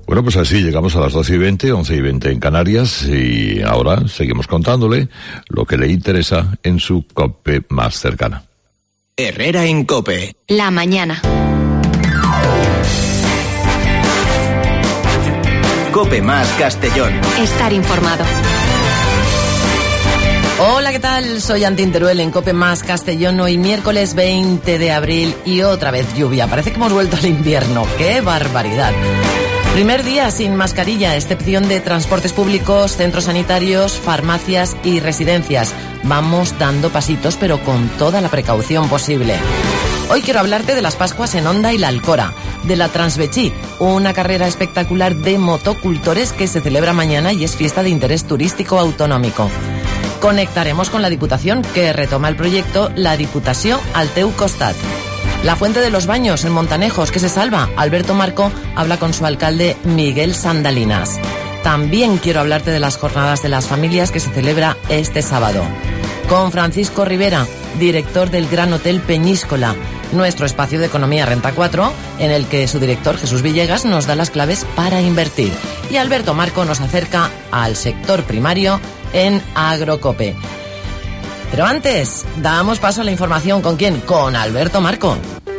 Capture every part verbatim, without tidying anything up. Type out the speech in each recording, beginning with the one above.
Bueno, pues así llegamos a las doce y veinte, once y veinte en Canarias, y ahora seguimos contándole lo que le interesa en su COPE más cercana. Herrera en COPE. La mañana. COPE más Castellón. Estar informado. Hola, ¿qué tal? Soy Antín Teruel en COPE más Castellón. Hoy miércoles veinte de abril y otra vez lluvia. Parece que hemos vuelto al invierno. ¡Qué barbaridad! Primer día sin mascarilla, excepción de transportes públicos, centros sanitarios, farmacias y residencias. Vamos dando pasitos, pero con toda la precaución posible. Hoy quiero hablarte de las Pascuas en Onda y la Alcora, de la Transbechí, una carrera espectacular de motocultores que se celebra mañana y es fiesta de interés turístico autonómico. Conectaremos con la Diputación, que retoma el proyecto La Diputació al teu costat. La Fuente de los Baños en Montanejos, que se salva. Alberto Marco habla con su alcalde Miguel Sandalinas. También quiero hablarte de las Jornadas de las Familias que se celebra este sábado. Con Francisco Rivera, director del Gran Hotel Peñíscola, nuestro espacio de economía Renta cuatro, en el que su director Jesús Villegas nos da las claves para invertir. Y Alberto Marco nos acerca al sector primario en Agrocope. Pero antes, damos paso a la información. ¿Con quién? Con Alberto Marco.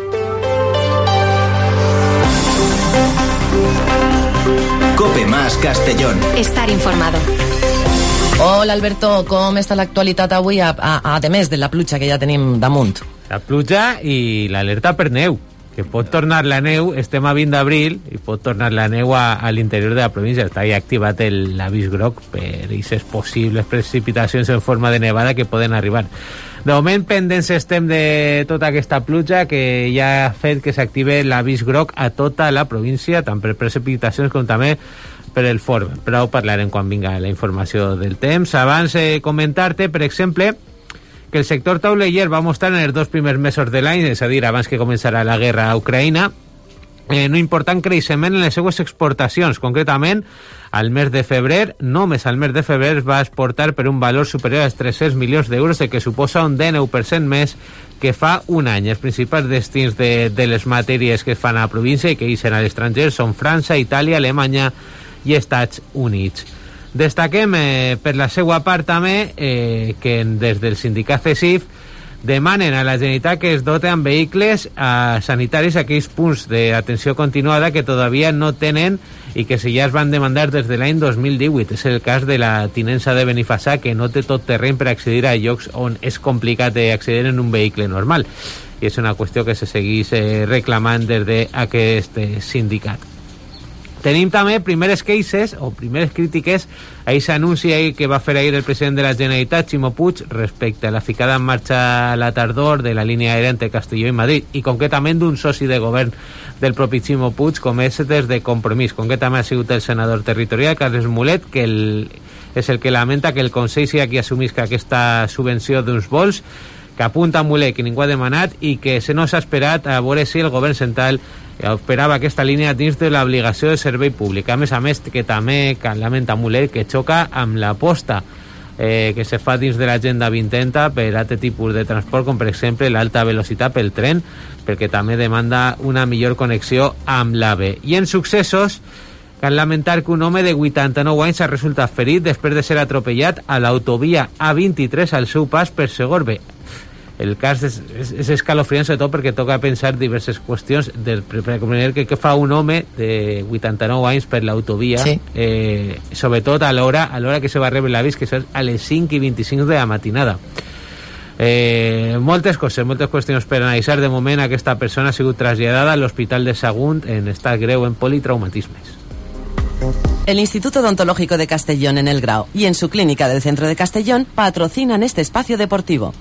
COPE más Castellón. Estar informado. Hola, Alberto, com està l'actualitat avui a, a, a més de la pluja que ja tenim damunt? La pluja i l'alerta per neu, que pot tornar la neu, estem a vint d'abril, i pot tornar la neu a, a l'interior de la província. Està ja activat l'avís groc per aquestes possibles precipitacions en forma de nevada que poden arribar. De moment, pendents estem de tota aquesta pluja, que ja ha fet que s'active l'avís groc a tota la província, tant per precipitacions com també per el forn. Però ho parlarem quan vinga la informació del temps. Abans eh, comentar-te, per exemple, que el sector tauleller va mostrar en els dos primers mesos de l'any, és a dir, abans que començarà la guerra a Ucraïna, eh, un important creixement en les seues exportacions. Concretament, al mes de febrer, només al mes de febrer, es va exportar per un valor superior als tres-cents milions d'euros, el que suposa un dinou per cent més que fa un any. Els principals destins de, de les matèries que es fan a la província i que ixen a l'estranger són França, Itàlia, Alemanya i Estats Units. Destaquem eh, per la seva part també eh, que des del sindicat C E S I F demanen a la Generalitat que es dote amb vehicles eh, sanitaris a aquells punts d'atenció continuada que todavía no tenen i que si ja es van demandar des de l'any dos mil divuit. És el cas de la tinença de Benifassà, que no té tot terreny per accedir a llocs on és complicat d'accedir en un vehicle normal. I és una qüestió que se segueix eh, reclamant des d'aquest eh, sindicat. Tenim també primeres queixes o primeres crítiques a aquest anunci que va fer ahir el president de la Generalitat, Ximo Puig, respecte a la ficada en marxa a la tardor de la línia aèria entre Castelló i Madrid, i concretament d'un soci de govern del propi Ximo Puig, com és des de Compromís. Concretament ha sigut el senador territorial, Carles Mulet, que el, és el que lamenta que el Consell sigui qui assumisca aquesta subvenció d'uns vols, que apunta a Mulet que ningú ha demanat i que se no s'ha esperat a veure si el govern central operava aquesta línia dins de l'obligació de servei públic. A més a més, que també lamenta Mulet que xoca amb l'aposta eh, que se fa dins de l'agenda vint trenta per a aquest tipus de transport, com per exemple l'alta velocitat pel tren, perquè també demanda una millor connexió amb l'AVE. I en successos, cal lamentar que un home de vuitanta-nou anys ha resultat ferit després de ser atropellat a l'autovia A vint-i-tres al seu pas per Segorbe. El cas és, és, és escalofriant, sobretot perquè toca pensar diverses qüestions. Del primer, que, que fa un home de vuitanta-nou anys per l'autovia, sí. eh, sobretot a l'hora a l'hora que se va rebre l'avís, que és a les cinc i vint-i-cinc de la matinada. Eh, moltes coses, moltes qüestions per analitzar. De moment, aquesta persona ha sigut traslladada a l'Hospital de Sagunt en estat greu en politraumatismes. El Instituto Odontológico de Castellón en El Grao y en su clínica del centro de Castellón patrocinan este espacio deportivo.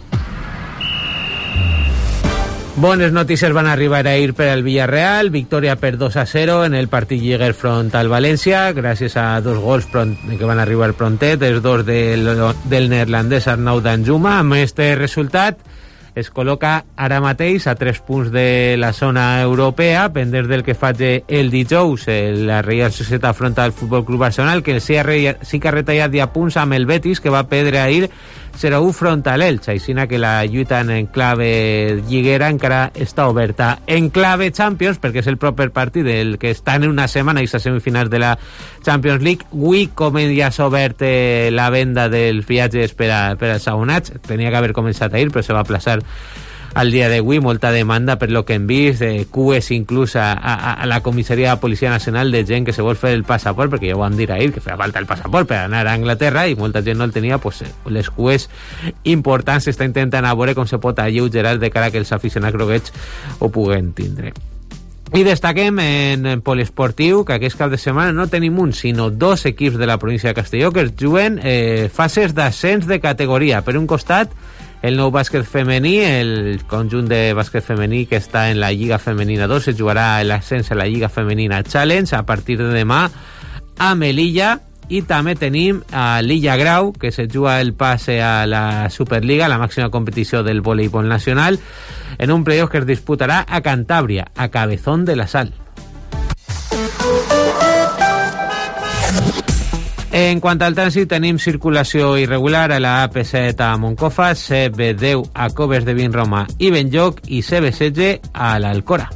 Bones notícies van arribar ahir per al Villarreal, victòria per dos a zero en el partit lliguer front al València, gràcies a dos gols pront, que van arribar prontet, els dos del, del neerlandès Arnau Danjuma. Amb aquest resultat es col·loca ara mateix a tres punts de la zona europea, pendents del que faci el dijous la Reial Societat front al Futbol Club Barcelona, que sí, ha, sí que ha retallat ja punts amb el Betis, que va perdre ahir zero u front a l'Elx, així que la lluita en clave lliguera encara està oberta. En clave Champions, perquè és el proper partit del que està en una setmana i les semifinals de la Champions League, avui com ja s'ha obert eh, la venda dels viatges per, a, per als abonats, tenia que haver començat ahir però se va aplaçar al dia d'avui, molta demanda per lo que hem vist, de cues inclús a, a, a la comissaria de Policia Nacional de gent que se vol fer el passaport, perquè ja ho vam dir ahir, que feia falta el passaport per anar a Anglaterra i molta gent no el tenia, pues, les cues importants s'està intentant a veure com se pot alleugerar de cara que els aficionats groguets ho puguen tindre. I destaquem en, en poliesportiu que aquest cap de setmana no tenim un, sinó dos equips de la província de Castelló que es juguen eh, fases d'ascens de categoria. Per un costat, el nou bàsquet femení, el conjunt de bàsquet femení que està en la Lliga Femenina dos, se jugarà l'ascens a la Lliga Femenina Challenge a partir de demà a Melilla, i també tenim a l'Illa Grau, que se juga el passe a la Superliga, la màxima competició del voleibol nacional, en un playoff que es disputarà a Cantàbria, a Cabezón de la Sal. En quant al trànsit, tenim circulació irregular a la A P set a Moncofa, C B deu a Coves de Vinromà i Benlloc i C B setze a l'Alcora.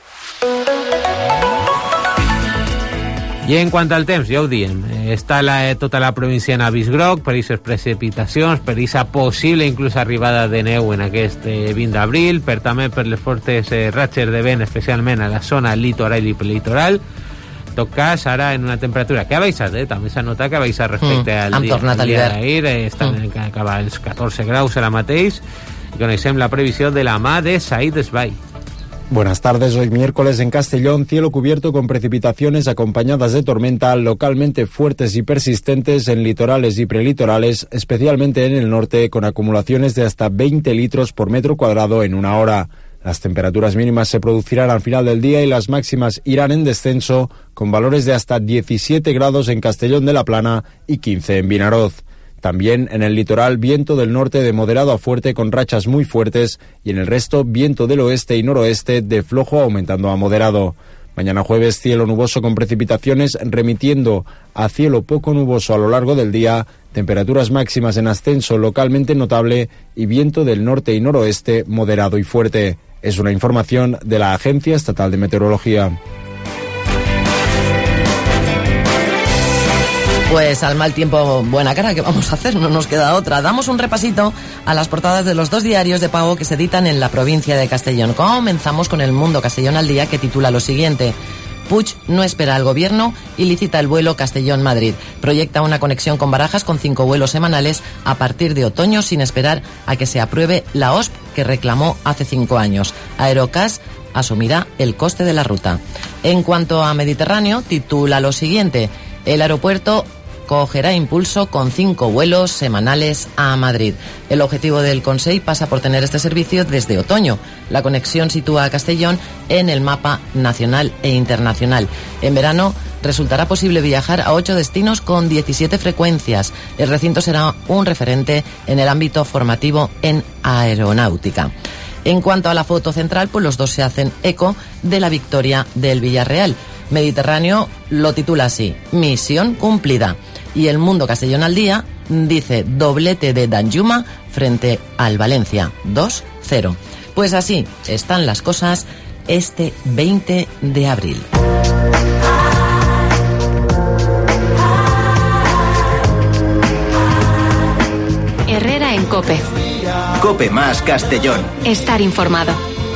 I en quant al temps, ja ho diem, està la, tota la província en avís groc per aquestes precipitacions, per aquesta possible inclús arribada de neu en aquest eh, vint d'abril, per també per les fortes eh, ratxes de vent, especialment a la zona litoral i prelitoral. En tot cas, ara en una temperatura que ha baixat, eh? també s'ha notat que ha baixat respecte mm, al dia, al dia d'ahir, eh, estan mm. en acabar els catorze graus ara mateix, i coneixem la previsió de la mà de Said Esbai. Buenas tardes, hoy miércoles en Castellón, cielo cubierto con precipitaciones acompañadas de tormenta localmente fuertes y persistentes en litorales y prelitorales, especialmente en el norte, con acumulaciones de hasta veinte litros por metro cuadrado en una hora. Las temperaturas mínimas se producirán al final del día y las máximas irán en descenso, con valores de hasta diecisiete grados en Castellón de la Plana y quince en Vinaroz. También en el litoral, viento del norte de moderado a fuerte con rachas muy fuertes y en el resto, viento del oeste y noroeste de flojo aumentando a moderado. Mañana jueves, cielo nuboso con precipitaciones remitiendo a cielo poco nuboso a lo largo del día, temperaturas máximas en ascenso localmente notable y viento del norte y noroeste moderado y fuerte. Es una información de la Agencia Estatal de Meteorología. Pues al mal tiempo, buena cara, ¿qué vamos a hacer? No nos queda otra. Damos un repasito a las portadas de los dos diarios de pago que se editan en la provincia de Castellón. Comenzamos con El Mundo Castellón al Día, que titula lo siguiente: Puig no espera al gobierno y licita el vuelo Castellón-Madrid. Proyecta una conexión con Barajas con cinco vuelos semanales a partir de otoño sin esperar a que se apruebe la O S P que reclamó hace cinco años. Aerocas asumirá el coste de la ruta. En cuanto a Mediterráneo, titula lo siguiente: el aeropuerto cogerá impulso con cinco vuelos semanales a Madrid. El objetivo del Consell pasa por tener este servicio desde otoño. La conexión sitúa a Castellón en el mapa nacional e internacional. En verano resultará posible viajar a ocho destinos con diecisiete frecuencias. El recinto será un referente en el ámbito formativo en aeronáutica. En cuanto a la foto central, pues los dos se hacen eco de la victoria del Villarreal. Mediterráneo lo titula así: misión cumplida. Y El Mundo Castellón al Día dice: doblete de Danjuma frente al Valencia, dos cero. Pues así están las cosas este veinte de abril. Herrera en COPE. COPE más Castellón. Estar informado.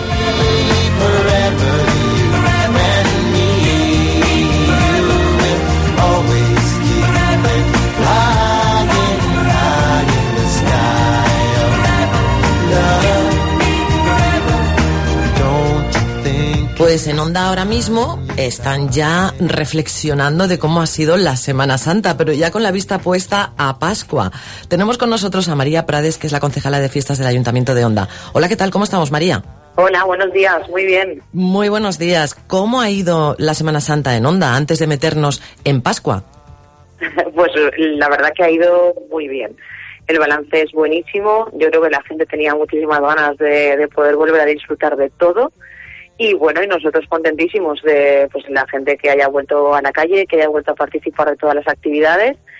Pues en Onda ahora mismo están ya reflexionando de cómo ha sido la Semana Santa, pero ya con la vista puesta a Pascua. Tenemos con nosotros a María Prades, que es la concejala de fiestas del Ayuntamiento de Onda. Hola, ¿qué tal? ¿Cómo estamos, María? Hola, buenos días, muy bien. Muy buenos días. ¿Cómo ha ido la Semana Santa en Onda antes de meternos en Pascua? Pues la verdad que ha ido muy bien. El balance es buenísimo. Yo creo que la gente tenía muchísimas ganas de, de poder volver a disfrutar de todo. Y bueno, y nosotros contentísimos de pues la gente que haya vuelto a la calle, que haya vuelto a participar de todas las actividades.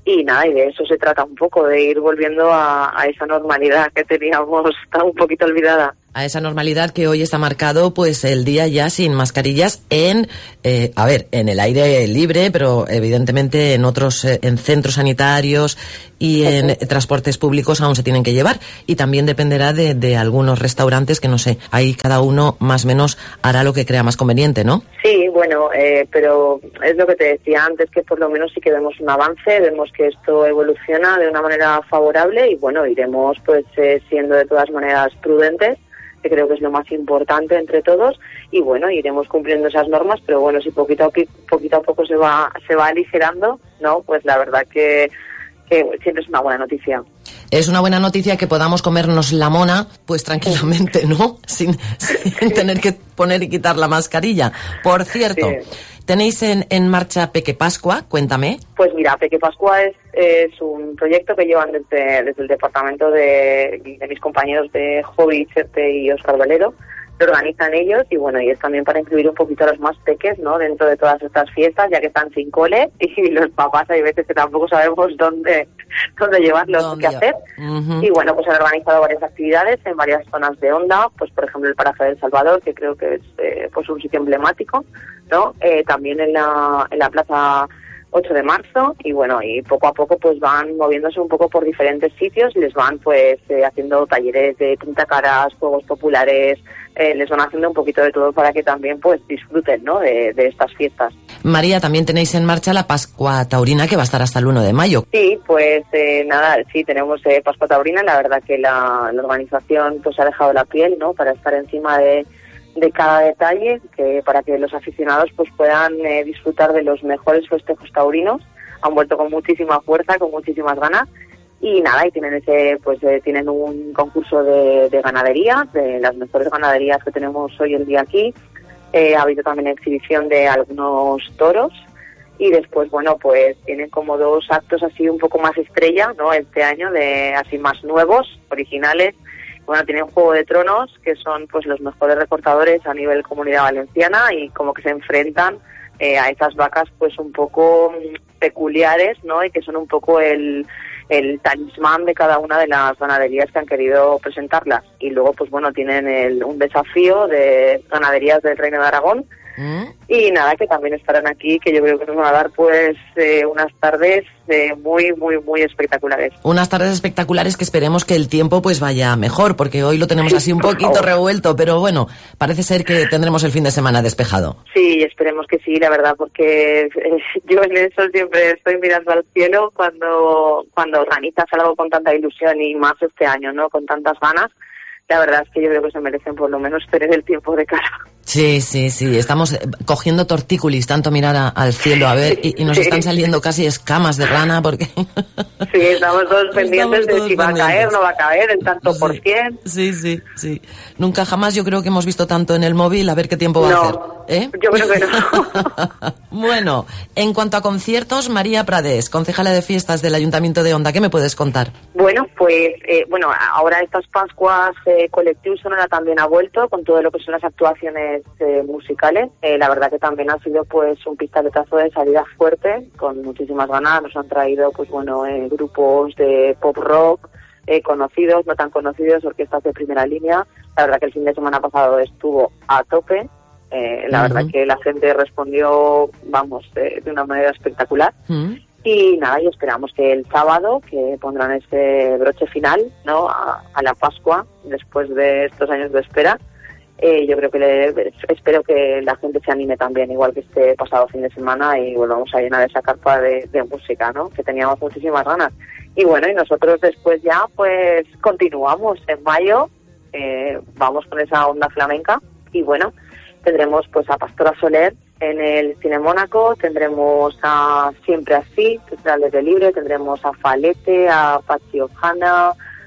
Y nada, y de eso se trata un poco, de ir volviendo a, a esa normalidad que teníamos tan un poquito olvidada. A esa normalidad que hoy está marcado, pues el día ya sin mascarillas en, eh, a ver, en el aire libre, pero evidentemente en otros, eh, en centros sanitarios y en uh-huh. transportes públicos aún se tienen que llevar. Y también dependerá de, de algunos restaurantes que no sé, ahí cada uno más o menos hará lo que crea más conveniente, ¿no? Sí, bueno, eh, pero es lo que te decía antes, que por lo menos sí que vemos un avance, vemos que esto evoluciona de una manera favorable y bueno, iremos pues eh, siendo de todas maneras prudentes, que creo que es lo más importante entre todos, y bueno, iremos cumpliendo esas normas, pero bueno, si poquito a poquito a poco se va se va aligerando, ¿no? Pues la verdad que, que siempre es una buena noticia. Es una buena noticia que podamos comernos la mona, pues tranquilamente, ¿no? Sin, sin tener que poner y quitar la mascarilla. Por cierto, sí. ¿Tenéis en, en marcha Peque Pascua? Cuéntame. Pues mira, Peque Pascua es, es un proyecto que llevan desde, desde el departamento de, de mis compañeros de Hobby, Cherte y Óscar Valero. Lo organizan ellos y bueno, y es también para incluir un poquito a los más peques, ¿no? Dentro de todas estas fiestas, ya que están sin cole y los papás hay veces que tampoco sabemos dónde, dónde llevarlos, ¿Dónde? qué hacer. Uh-huh. Y bueno, pues han organizado varias actividades en varias zonas de Onda, pues por ejemplo el Paraje del Salvador, que creo que es eh, pues un sitio emblemático, ¿no? Eh, también en la, en la Plaza ocho de marzo y bueno, y poco a poco pues van moviéndose un poco por diferentes sitios y les van pues eh, haciendo talleres de pintacaras, juegos populares, eh, les van haciendo un poquito de todo para que también pues disfruten, ¿no? de, de estas fiestas. María, también tenéis en marcha la Pascua Taurina que va a estar hasta el uno de mayo. Sí, pues eh, nada, sí, tenemos eh, Pascua Taurina, la verdad que la, la organización pues ha dejado la piel, ¿no? Para estar encima de de cada detalle, que para que los aficionados pues puedan eh, disfrutar de los mejores festejos taurinos. Han vuelto con muchísima fuerza, con muchísimas ganas y nada, y tienen ese pues eh, tienen un concurso de, de ganadería, de las mejores ganaderías que tenemos hoy en día aquí. Eh, ha habido también exhibición de algunos toros y después, bueno, pues tienen como dos actos así un poco más estrella, ¿no? Este año, de así más nuevos, originales. Bueno, tienen Juego de Tronos, que son pues los mejores recortadores a nivel Comunidad Valenciana y como que se enfrentan eh, a esas vacas pues un poco peculiares, ¿no? Y que son un poco el, el talismán de cada una de las ganaderías que han querido presentarlas. Y luego pues bueno, tienen el, un desafío de ganaderías del Reino de Aragón. ¿Mm? Y nada, que también estarán aquí, que yo creo que nos van a dar pues eh, unas tardes eh, muy, muy, muy espectaculares. Unas tardes espectaculares que esperemos que el tiempo pues vaya mejor, porque hoy lo tenemos así un poquito revuelto, pero bueno, parece ser que tendremos el fin de semana despejado. Sí, esperemos que sí, la verdad, porque eh, yo en eso siempre estoy mirando al cielo cuando, cuando organizas algo con tanta ilusión y más este año, ¿no? Con tantas ganas. La verdad es que yo creo que se merecen por lo menos tener el tiempo de cara. Sí, sí, sí. Estamos cogiendo tortícolis, tanto mirar a, al cielo a ver, y, y nos sí. están saliendo casi escamas de rana porque... Sí, estamos todos pendientes estamos todos de si va pendientes. a caer, no va a caer, en tanto sí, por cien. Sí, sí, sí. Nunca jamás yo creo que hemos visto tanto en el móvil, a ver qué tiempo va no, a hacer. ¿Eh? Yo creo que no. Bueno, en cuanto a conciertos, María Prades, concejala de fiestas del Ayuntamiento de Onda, ¿qué me puedes contar? Bueno, pues, eh, bueno, ahora estas Pascuas eh, Colectivo Sonora también ha vuelto con todo lo que son las actuaciones eh, musicales. Eh, la verdad que también ha sido pues un pistoletazo de salida fuerte, con muchísimas ganas. Nos han traído pues bueno eh, grupos de pop rock, eh, conocidos, no tan conocidos, orquestas de primera línea. La verdad que el fin de semana pasado estuvo a tope. Eh, la uh-huh. verdad que la gente respondió, vamos, de, de una manera espectacular. Uh-huh. Y nada, y esperamos que el sábado, que pondrán ese broche final, ¿no? A, a la Pascua, después de estos años de espera. Eh, yo creo que le, espero que la gente se anime también, igual que este pasado fin de semana, y volvamos a llenar esa carpa de, de música, ¿no? Que teníamos muchísimas ganas. Y bueno, y nosotros después ya, pues, continuamos en mayo, eh, vamos con esa onda flamenca, y bueno, tendremos pues a Pastora Soler en el Cine Mónaco, tendremos a Siempre Así, que será al aire libre, tendremos a Falete, a Pachi Ojana,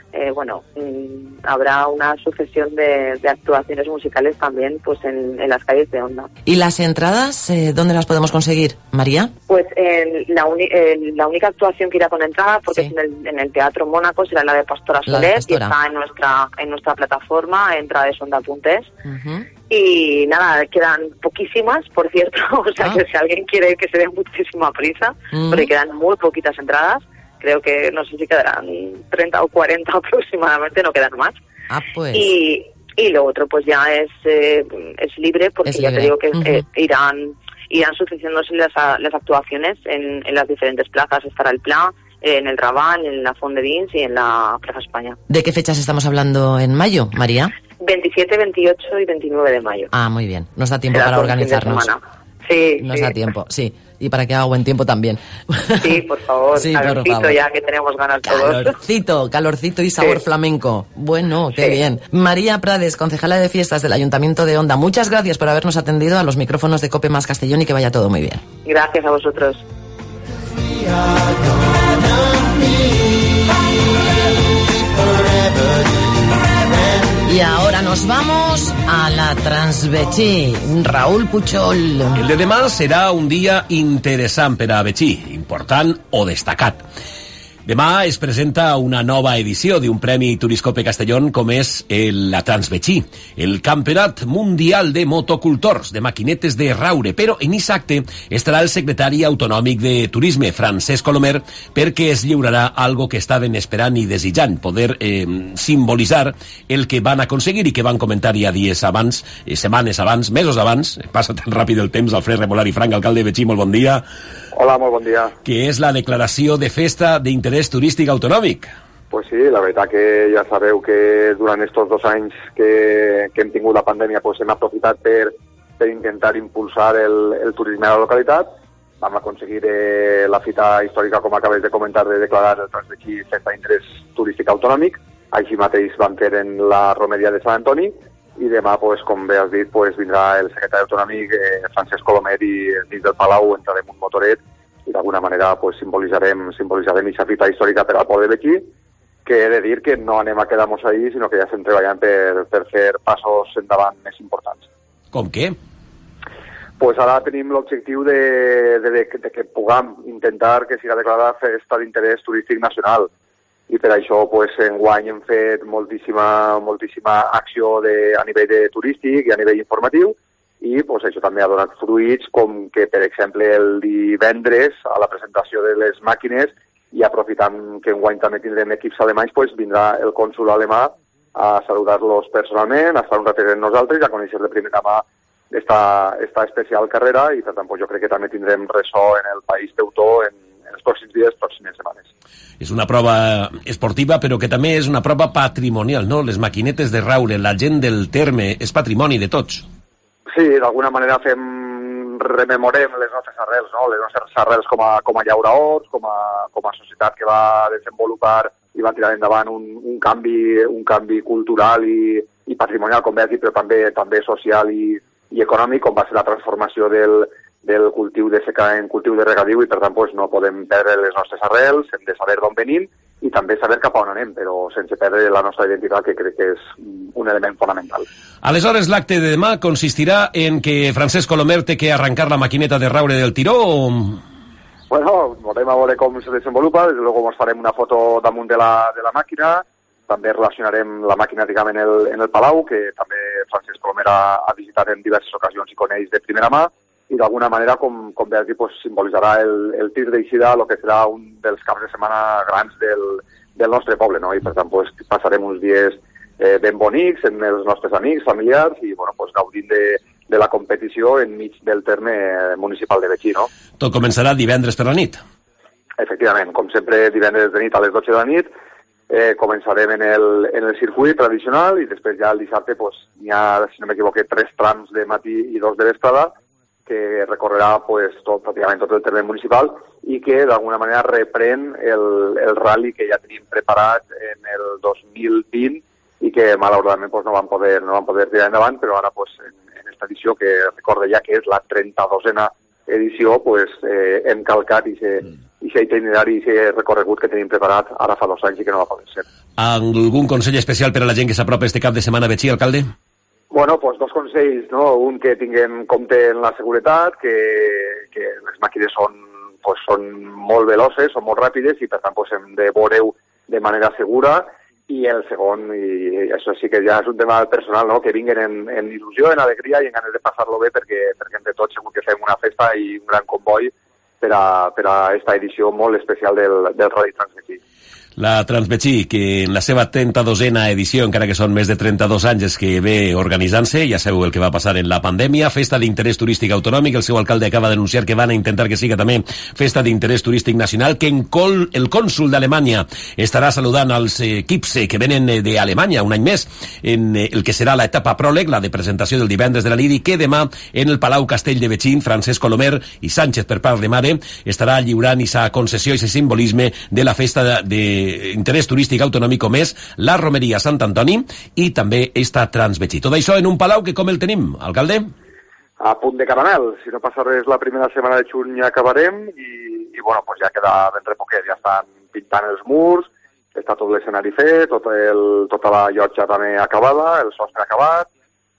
eh, bueno, mmm, habrá una sucesión de, de actuaciones musicales también pues en, en las calles de Onda. ¿Y las entradas, eh, dónde las podemos conseguir, María? Pues en la, uni, en la única actuación que irá con entrada, porque sí. es en el, en el Teatro Mónaco, será la de Pastora Soler, y está en nuestra, en nuestra plataforma, entradesonda punto es. Uh-huh. Y nada, quedan poquísimas, por cierto, o sea ah. que si alguien quiere que se dé muchísima prisa, uh-huh. porque quedan muy poquitas entradas, creo que no sé si quedarán treinta o cuarenta aproximadamente, no quedan más. Ah, pues. Y, y lo otro pues ya es, eh, es libre, porque es libre. Ya te digo que uh-huh. eh, irán, irán sucediéndose las, las actuaciones en, en las diferentes plazas. Estará el Pla, en el Raval, en la Font de Vins y en la Plaza España. ¿De qué fechas estamos hablando en mayo, María? veintisiete, veintiocho y veintinueve de mayo. Ah, muy bien. Nos da tiempo Será para organizarnos. Sí, Nos sí. da tiempo, sí. Y para que haga buen tiempo también. Sí, por favor. Sí, calorcito por favor. Ya que tenemos ganas todos. Calorcito, calorcito y sabor sí. flamenco. Bueno, qué sí. bien. María Prades, concejala de fiestas del Ayuntamiento de Onda. Muchas gracias por habernos atendido a los micrófonos de COPE más Castellón y que vaya todo muy bien. Gracias a vosotros. Y ahora nos vamos a la Transbetxí. Raúl Puchol. El de demà serà un dia interessant per a Betxí, important o destacat. Demà es presenta una nova edició d'un premi Turiscope Castellón com és el, la Transbetxí, el Campionat Mundial de Motocultors de Maquinetes de Raure. Però en aquest acte estarà el secretari autonòmic de Turisme, Francesc Colomer, perquè es lliurarà algo que estaven esperant i desitjant, poder eh, simbolitzar el que van aconseguir i que van comentar ja dies abans, eh, setmanes abans, mesos abans, passa tan ràpid el temps. Alfred Remolar i Frank, alcalde de Betxí, molt bon dia. Hola, molt bon dia. Que és la declaració de festa d'interès turístic autonòmic. Pues sí, la veritat que ja sabeu que durant estos dos anys que, que hem tingut la pandèmia pues hem aprofitat per, per intentar impulsar el, el turisme a la localitat. Vam aconseguir eh, la fita històrica, com acabes de comentar, de declarar el Transbetxí festa d'interès turístic autonòmic. Així mateix vam fer en la romeria de Sant Antoni. I demà, pues, com bé has dit, pues, vindrà el secretari autonòmic, eh, Francesc Colomer, i dins del Palau entrarem un motoret i d'alguna manera pues, simbolitzarem simbolitzarem aquesta fita històrica per al poble de Betxí, que he de dir que no anem a quedar-nos ahí, sinó que ja estem treballant per, per fer passos endavant més importants. Com què? Pues ara tenim l'objectiu de, de, de, de que puguem intentar que siga declarada festa d'interès turístic nacional. I per això pues, enguany hem fet moltíssima, moltíssima acció de, a nivell de turístic i a nivell informatiu, i pues, això també ha donat fruits, com que, per exemple, el divendres, a la presentació de les màquines, i aprofitant que enguany també tindrem equips alemanys, pues, vindrà el cònsul alemà a saludar-los personalment, a estar un ratet amb nosaltres i a conèixer de primera mà esta, esta especial carrera, i per tant pues, jo crec que també tindrem ressò en el país deutor en, en els pròxims dies, pròximes setmanes. És una prova esportiva, però que també és una prova patrimonial, no? Les maquinetes de Raure, la gent del terme, és patrimoni de tots. Sí, d'alguna manera fem, rememorem les nostres arrels, no? Les nostres arrels com a, com a llauraors, com a, com a societat que va desenvolupar i va tirar endavant un, un, canvi, un canvi cultural i, i patrimonial, com bé has dit, però també, també social i, i econòmic, com va ser la transformació del, del cultiu de secà en cultiu de regadiu, i per tant pues, no podem perdre les nostres arrels, hem de saber d'on venim i també saber cap a on anem, però sense perdre la nostra identitat, que crec que és un element fonamental. Aleshores, l'acte de demà consistirà en que Francesc Colomer té que arrencar la maquineta de Raure del tiró o... Bueno, volem a veure com se desenvolupa, des de luego ens farem una foto damunt de la, de la màquina, també relacionarem la màquina, diguem, en el, en el Palau, que també Francesc Colomer ha, ha visitat en diverses ocasions i coneix de primera mà, i d'alguna manera, com, com bé aquí, pues, simbolitzarà el, el tir d'eixida, el que serà un dels caps de setmana grans del, del nostre poble, no? I per tant pues, passarem uns dies eh, ben bonics amb els nostres amics, familiars, i bueno, pues, gaudint de, de la competició enmig del terme municipal de Betxí, no? Tot començarà divendres per la nit. Efectivament, com sempre, divendres de nit a les dotze de la nit, eh, començarem en el, en el circuit tradicional, i després ja el dissabte pues, hi ha, si no m'equivoque, tres trams de matí i dos de vesprada, que recorrerà pues, tot, pràcticament tot el terme municipal i que d'alguna manera reprèn el, el rally que ja tenim preparat en el dos mil vint i que malauradament pues, no van poder no van poder tirar endavant, però ara pues, en, en esta edició, que recorde ja que és la trenta-dosena edició pues, eh, hem calcat i se, i aquest itinerari i aquest recorregut que tenim preparat ara fa dos anys i que no va poder ser. Algun consell especial per a la gent que s'apropa este cap de setmana a Betxí, alcalde? Bueno, pues dos consells, no? Un que tinguem compte en la seguretat, que, que les màquines són, pues, són molt veloces, són molt ràpides i per tant pues, hem de veure-ho de manera segura. I el segon, i això sí que ja és un tema personal, no? Que vinguen en, en il·lusió, en alegria i en ganes de passar-lo bé perquè, perquè entre tots segur que fem una festa i un gran comboi per a, per a esta edició molt especial del, del Rally Transbetxí. La Transbetxí, que en la seva trenta-dosena edició, encara que són més de trenta-dos anys que ve organitzant-se, ja sabeu el que va passar en la pandèmia, festa d'interès turístic autonòmic, el seu alcalde acaba d'anunciar que van a intentar que siga també festa d'interès turístic nacional, que en col, el cònsul d'Alemanya estarà saludant els equips que venen d'Alemanya un any més, en el que serà l'etapa pròleg, la de presentació del divendres de la nit, i que demà en el Palau Castell de Betxí, Francesc Colomer i Sánchez per part de mare estarà lliurant i sa concessió i sa simbolisme de la festa de, de interès turístic autonòmic com és la Romeria Sant Antoni i també esta Transbetxí. Tot això en un palau que com el tenim, alcalde? A punt de caramel. Si no passa res, la primera setmana de juny ja acabarem i, i bueno, pues ja queda ben repoquet. Ja estan pintant els murs, està tot l'escenari fet, tot el, tota la llotja també acabada, el sostre acabat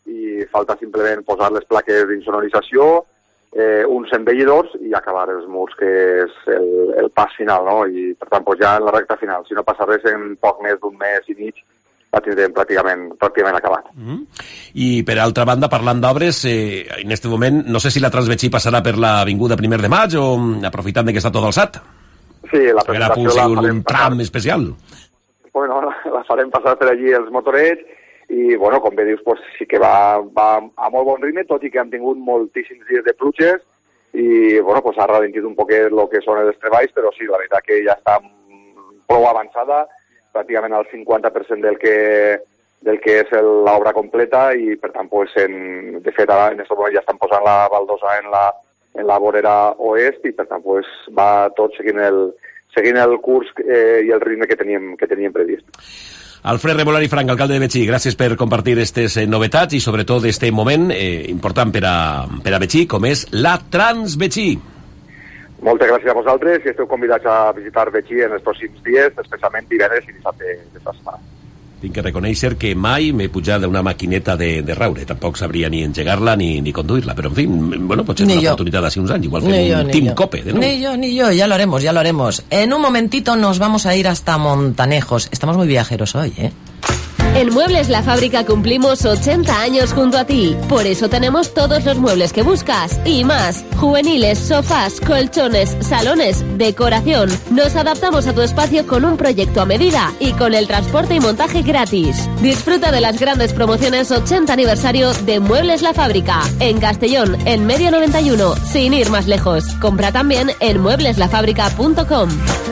i falta simplement posar les plaques d'insonorització, Eh, uns embellidors i acabar els murs, que és el, el pas final, no? I per tant, pues ja en la recta final, si no passa res, en poc més d'un mes i mig la tindrem pràcticament, pràcticament acabat. Mm-hmm. I per altra banda, parlant d'obres, eh, en aquest moment, no sé si la Transbetxí passarà per l'avinguda primer de maig o aprofitant de que està tot alçat? Sí, la presentació la farem un tram passar. Especial. Bueno, la, la farem passar per allí els motorets i, bueno, com bé dius, pues, sí que va, va a molt bon ritme, tot i que han tingut moltíssims dies de pluges i, bueno, pues, ha ralentit un poquet el que són els treballs, però sí, la veritat que ja està prou avançada, pràcticament al cinquanta per cent del que, del que és l'obra completa i, per tant, pues, en, de fet, ara en aquest moment ja estan posant la baldosa en la, en la vorera oest i, per tant, pues, va tot seguint el, seguint el curs eh, i el ritme que teníem, que teníem previst. Alfred Rebolari Frank, alcalde de Betxí, gràcies per compartir aquestes eh, novetats i sobretot este moment eh, important per a, per a Betxí, com és la Transbetxí. Moltes gràcies a vosaltres i esteu convidats a visitar Betxí en els pròxims dies, especialment divendres i dissabte de la setmana. Tinc que reconèixer que mai m'he pujat d'una maquineta de, de raure, tampoc sabria ni engegar-la ni, ni conduir-la, però en fin, bueno, potser és una yo. oportunitat d'ací uns anys, igual fem yo, un Team yo. Cope de nou. Ni yo, ni yo, ya lo haremos, ya lo haremos. En un momentito nos vamos a ir hasta Montanejos. Estamos muy viajeros hoy, ¿eh? En Muebles La Fábrica cumplimos ochenta años junto a ti. Por eso tenemos todos los muebles que buscas y más. Juveniles, sofás, colchones, salones, decoración. Nos adaptamos a tu espacio con un proyecto a medida y con el transporte y montaje gratis. Disfruta de las grandes promociones ochenta aniversario de Muebles La Fábrica. En Castellón, en Medio noventa y uno, sin ir más lejos. Compra también en muebles la fábrica punto com.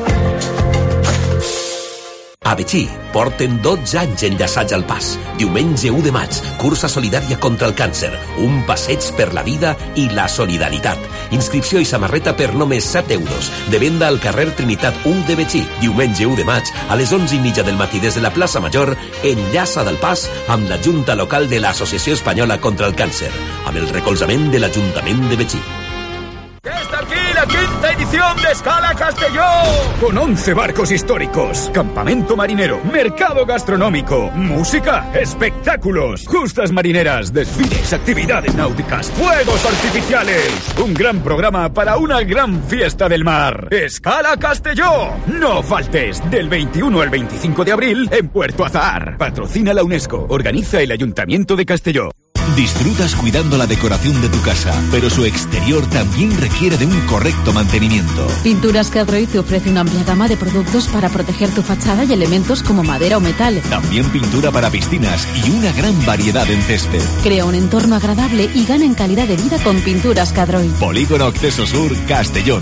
A Betxí porten dotze anys enllaçats al pas. Diumenge u de maig, cursa solidària contra el càncer, un passeig per la vida i la solidaritat. Inscripció i samarreta per només set euros. De venda al carrer Trinitat u de Betxí. Diumenge u de maig, a les onze i mitja del matí des de la plaça Major, enllaça del pas amb la Junta Local de l'Associació Espanyola contra el Càncer, amb el recolzament de l'Ajuntament de Betxí. ¡Está aquí la quinta edición de Escala Castellón! Con once barcos históricos, campamento marinero, mercado gastronómico, música, espectáculos, justas marineras, desfiles, actividades náuticas, fuegos artificiales. Un gran programa para una gran fiesta del mar. ¡Escala Castellón! No faltes, del veintiuno al veinticinco de abril en Puerto Azahar. Patrocina la UNESCO, organiza el Ayuntamiento de Castelló. Disfrutas cuidando la decoración de tu casa, pero su exterior también requiere de un correcto mantenimiento. Pinturas Cadroy te ofrece una amplia gama de productos para proteger tu fachada y elementos como madera o metal. También pintura para piscinas y una gran variedad en césped. Crea un entorno agradable y gana en calidad de vida con Pinturas Cadroy. Polígono Acceso Sur, Castellón.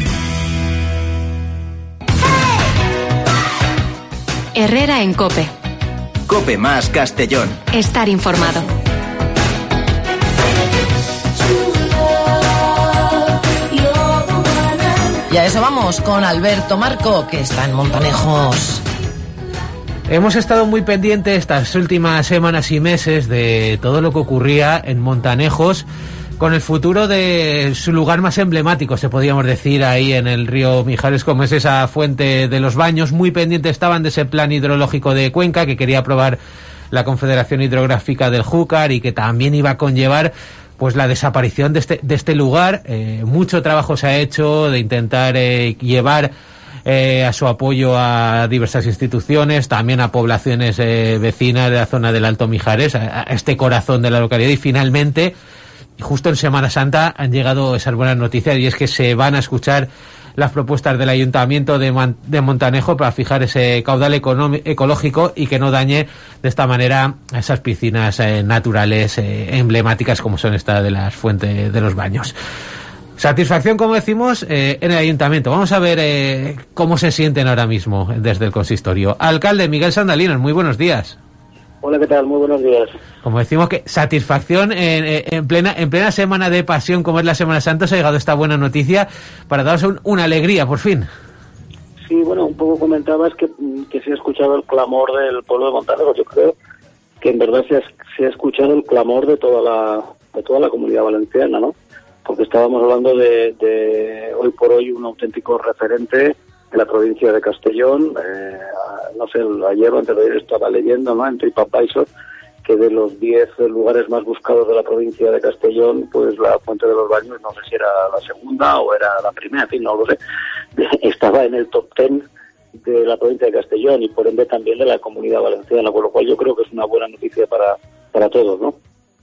Herrera en COPE. COPE más Castellón. Estar informado. Y a eso vamos con Alberto Marco, que está en Montanejos. Hemos estado muy pendientes estas últimas semanas y meses de todo lo que ocurría en Montanejos, con el futuro de su lugar más emblemático, se podríamos decir, ahí en el río Mijares, como es esa fuente de los Baños. Muy pendientes estaban de ese plan hidrológico de Cuenca que quería aprobar la Confederación Hidrográfica del Júcar y que también iba a conllevar pues la desaparición de este, de este lugar. Eh, mucho trabajo se ha hecho de intentar eh, llevar eh, a su apoyo a diversas instituciones, también a poblaciones eh, vecinas de la zona del Alto Mijares, a, a este corazón de la localidad, y finalmente, justo en Semana Santa, han llegado esas buenas noticias, y es que se van a escuchar las propuestas del Ayuntamiento de, Man- de Montanejo para fijar ese caudal económico, ecológico y que no dañe de esta manera esas piscinas eh, naturales eh, emblemáticas como son esta de las Fuentes de los Baños. Satisfacción, como decimos, eh, en el Ayuntamiento. Vamos a ver eh, cómo se sienten ahora mismo desde el consistorio. Alcalde Miguel Sandalinos, muy buenos días. Hola, ¿qué tal? Muy buenos días. Como decimos, que satisfacción en, en plena en plena semana de pasión como es la Semana Santa, os ha llegado esta buena noticia para daros un, una alegría, por fin. Sí, bueno, un poco comentabas que, que se ha escuchado el clamor del pueblo de Montanejo. Yo creo que en verdad se ha, se ha escuchado el clamor de toda la de toda la comunidad valenciana, ¿no? Porque estábamos hablando de, de hoy por hoy un auténtico referente de la provincia de Castellón. Eh, no sé, ayer o antes de ayer estaba leyendo, ¿no?, en TripAdvisor, que de los diez lugares más buscados de la provincia de Castellón, pues la Fuente de los Baños, no sé si era la segunda o era la primera, en fin, no lo sé, estaba en el top ten de la provincia de Castellón y por ende también de la comunidad valenciana, con lo cual yo creo que es una buena noticia para, para todos, ¿no?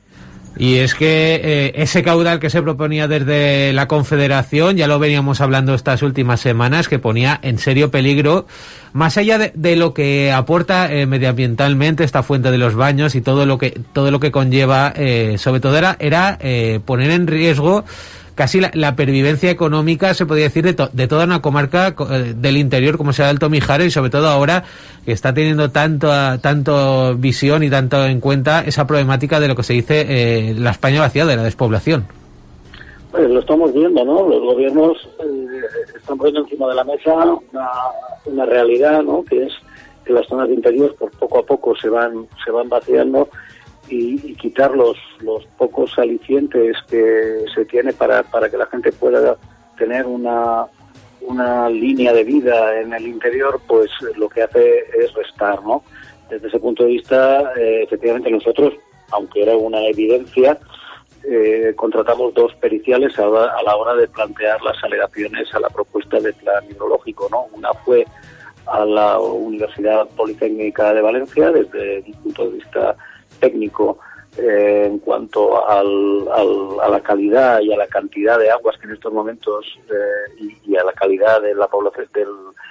Y es que eh, ese caudal que se proponía desde la Confederación, ya lo veníamos hablando estas últimas semanas, que ponía en serio peligro, más allá de, de lo que aporta eh, medioambientalmente esta Fuente de los Baños y todo lo que todo lo que conlleva, eh, sobre todo era, era eh, poner en riesgo casi la, la pervivencia económica, se podría decir, de, to, de toda una comarca eh, del interior como sea el Alto Mijares, y sobre todo ahora que está teniendo tanto tanto visión y tanto en cuenta esa problemática de lo que se dice eh, la España vaciada, de la despoblación. Pues lo estamos viendo, ¿no? Los gobiernos eh, están poniendo encima de la mesa una, una realidad, ¿no?, que es que las zonas de interior por poco a poco se van se van vaciando. Y, y quitar los, los pocos alicientes que se tiene para, para que la gente pueda tener una, una línea de vida en el interior, pues lo que hace es restar, ¿no? Desde ese punto de vista, eh, efectivamente nosotros, aunque era una evidencia, eh, contratamos dos periciales a, a la hora de plantear las alegaciones a la propuesta de plan hidrológico, ¿no? Una fue a la Universidad Politécnica de Valencia, desde el punto de vista técnico, eh, en cuanto al, al, a la calidad y a la cantidad de aguas que en estos momentos eh, y, y a la calidad de la población del,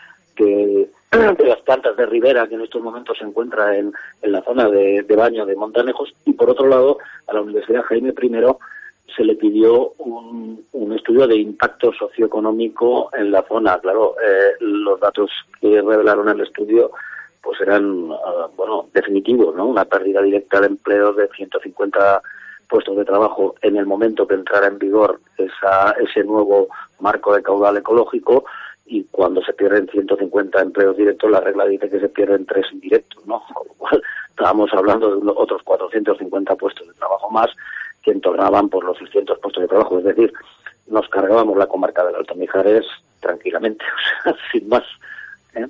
de, de las plantas de ribera que en estos momentos se encuentra en, en la zona de, de baño de Montanejos, y por otro lado a la Universidad Jaime I se le pidió un, un estudio de impacto socioeconómico en la zona. Claro, eh, los datos que revelaron el estudio pues eran, uh, bueno, definitivos, ¿no? Una pérdida directa de empleos de ciento cincuenta puestos de trabajo en el momento que entrara en vigor esa, ese nuevo marco de caudal ecológico, y cuando se pierden ciento cincuenta empleos directos, la regla dice que se pierden tres indirectos, ¿no? Con lo cual estábamos hablando de unos, otros cuatrocientos cincuenta puestos de trabajo más que entornaban por los seiscientos puestos de trabajo. Es decir, nos cargábamos la comarca del Alto Mijares tranquilamente, o sea, sin más, ¿eh?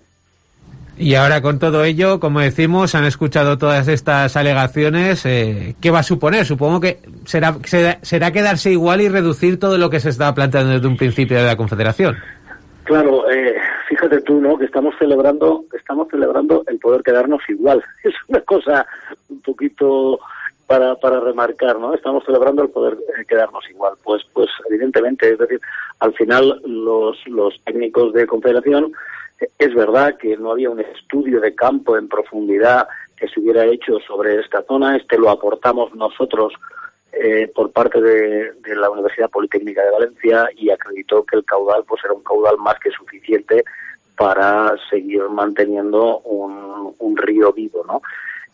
Y ahora con todo ello, como decimos, han escuchado todas estas alegaciones. Eh, ¿Qué va a suponer? Supongo que será, será será quedarse igual y reducir todo lo que se estaba planteando desde un principio de la Confederación. Claro, eh, fíjate tú, ¿no?, que estamos celebrando, estamos celebrando el poder quedarnos igual. Es una cosa un poquito para para remarcar, ¿no? Estamos celebrando el poder eh, quedarnos igual. Pues pues evidentemente, es decir, al final los los técnicos de Confederación, es verdad que no había un estudio de campo en profundidad que se hubiera hecho sobre esta zona. Este lo aportamos nosotros eh, por parte de, de la Universidad Politécnica de Valencia, y acreditó que el caudal pues era un caudal más que suficiente para seguir manteniendo un, un río vivo, ¿no?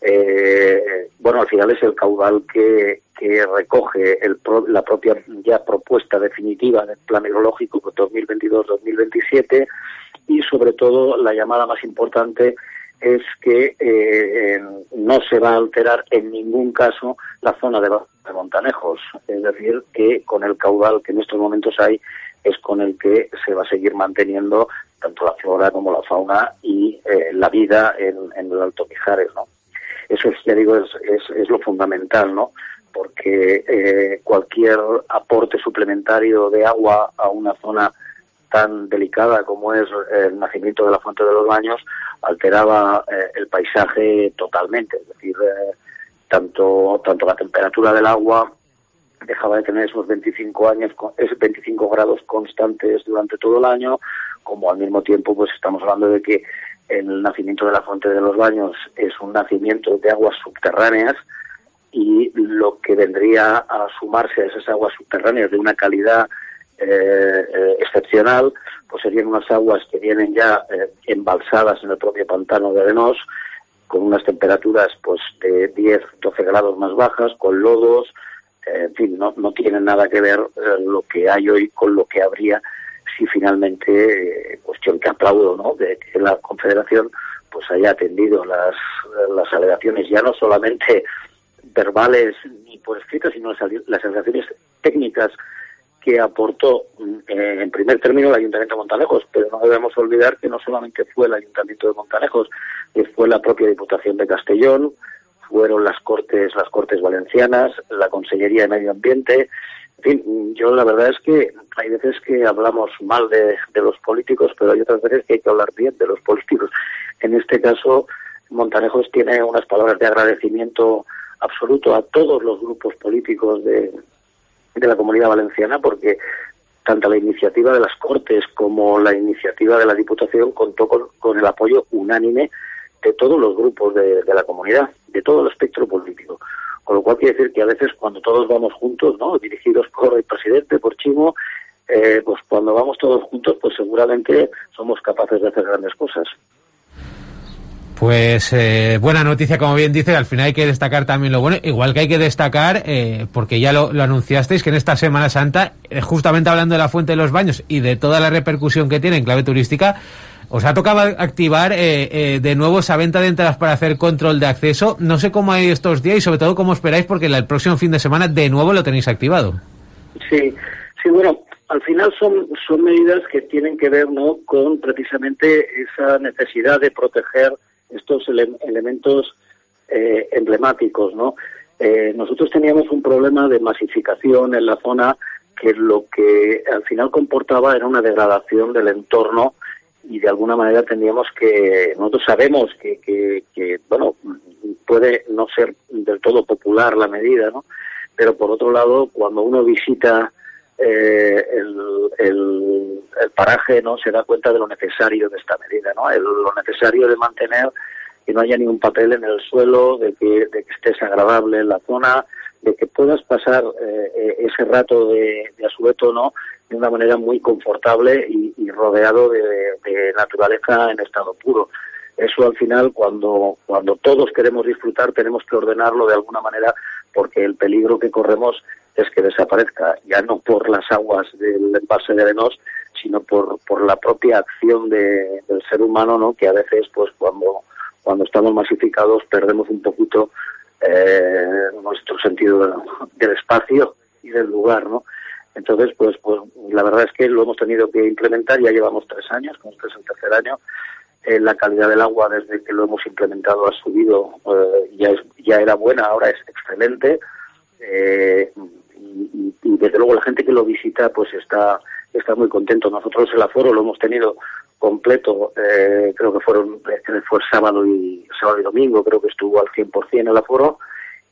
Eh, bueno, al final es el caudal que, que recoge el pro, la propia ya propuesta definitiva del plan hidrológico dos mil veintidós dos mil veintisiete, y sobre todo la llamada más importante es que eh, no se va a alterar en ningún caso la zona de, de Montanejos. Es decir, que con el caudal que en estos momentos hay es con el que se va a seguir manteniendo tanto la flora como la fauna y eh, la vida en, en el Alto Mijares, ¿no? Eso, ya digo, es, es, es lo fundamental, ¿no? Porque eh, cualquier aporte suplementario de agua a una zona tan delicada como es el nacimiento de la Fuente de los Baños alteraba eh, el paisaje totalmente. Es decir, eh, tanto tanto la temperatura del agua dejaba de tener esos veinticinco años, esos veinticinco grados constantes durante todo el año, como al mismo tiempo pues estamos hablando de que el nacimiento de la Fuente de los Baños es un nacimiento de aguas subterráneas, y lo que vendría a sumarse a esas aguas subterráneas de una calidad eh, eh, excepcional, pues serían unas aguas que vienen ya eh, embalsadas en el propio pantano de Arenós, con unas temperaturas pues de diez, doce grados más bajas, con lodos, eh, en fin, no, no tienen nada que ver eh, lo que hay hoy con lo que habría si finalmente, eh, cuestión que aplaudo, ¿no?, de que la Confederación pues haya atendido las, las alegaciones, ya no solamente verbales ni por escrito, sino las, las alegaciones técnicas que aportó eh, en primer término el Ayuntamiento de Montanejos, pero no debemos olvidar que no solamente fue el Ayuntamiento de Montanejos, que fue la propia Diputación de Castellón, fueron las Cortes, las Cortes Valencianas, la Consellería de Medio Ambiente. En fin, yo la verdad es que hay veces que hablamos mal de, de los políticos, pero hay otras veces que hay que hablar bien de los políticos. En este caso, Montanejos tiene unas palabras de agradecimiento absoluto a todos los grupos políticos de, de la Comunidad Valenciana, porque tanto la iniciativa de las Cortes como la iniciativa de la Diputación contó con, con el apoyo unánime de todos los grupos de, de la comunidad, de todo el espectro político. Con lo cual quiere decir que a veces cuando todos vamos juntos, ¿no?, dirigidos por el presidente, por Chimo, eh, pues cuando vamos todos juntos, pues seguramente somos capaces de hacer grandes cosas. Pues eh, buena noticia, como bien dice, al final hay que destacar también lo bueno, igual que hay que destacar, eh, porque ya lo, lo anunciasteis, que en esta Semana Santa, eh, justamente hablando de la Fuente de los Baños y de toda la repercusión que tiene en clave turística, os ha tocado activar eh, eh, de nuevo esa venta de entradas para hacer control de acceso. No sé cómo hay estos días y sobre todo cómo esperáis, porque el próximo fin de semana de nuevo lo tenéis activado. Sí, sí, bueno, al final son, son medidas que tienen que ver, ¿no?, con precisamente esa necesidad de proteger estos ele- elementos eh, emblemáticos, ¿no? Eh, nosotros teníamos un problema de masificación en la zona que lo que al final comportaba era una degradación del entorno, y de alguna manera tendríamos que, nosotros sabemos que, que, que, bueno, puede no ser del todo popular la medida, ¿no?, pero por otro lado, cuando uno visita eh, el, el, el paraje, ¿no?, se da cuenta de lo necesario de esta medida, ¿no?, el, lo necesario de mantener que no haya ningún papel en el suelo, de que, de que estés agradable en la zona, de que puedas pasar eh, ese rato de, de asueto, ¿no?, de una manera muy confortable y, y rodeado de, de naturaleza en estado puro. Eso al final, cuando cuando todos queremos disfrutar, tenemos que ordenarlo de alguna manera, porque el peligro que corremos es que desaparezca, ya no por las aguas del embalse de Arenós, sino por por la propia acción de, del ser humano, ¿no?, que a veces, pues cuando cuando estamos masificados, perdemos un poquito eh, nuestro sentido de, del espacio y del lugar, ¿no? Entonces, pues, pues la verdad es que lo hemos tenido que implementar, ya llevamos tres años, con este es el tercer año. Eh, la calidad del agua desde que lo hemos implementado ha subido, eh, ya es, ya era buena, ahora es excelente, eh, y, y desde luego la gente que lo visita pues está está muy contento. Nosotros el aforo lo hemos tenido completo, eh, creo que fueron fue sábado y sábado y domingo, creo que estuvo al cien por ciento el aforo,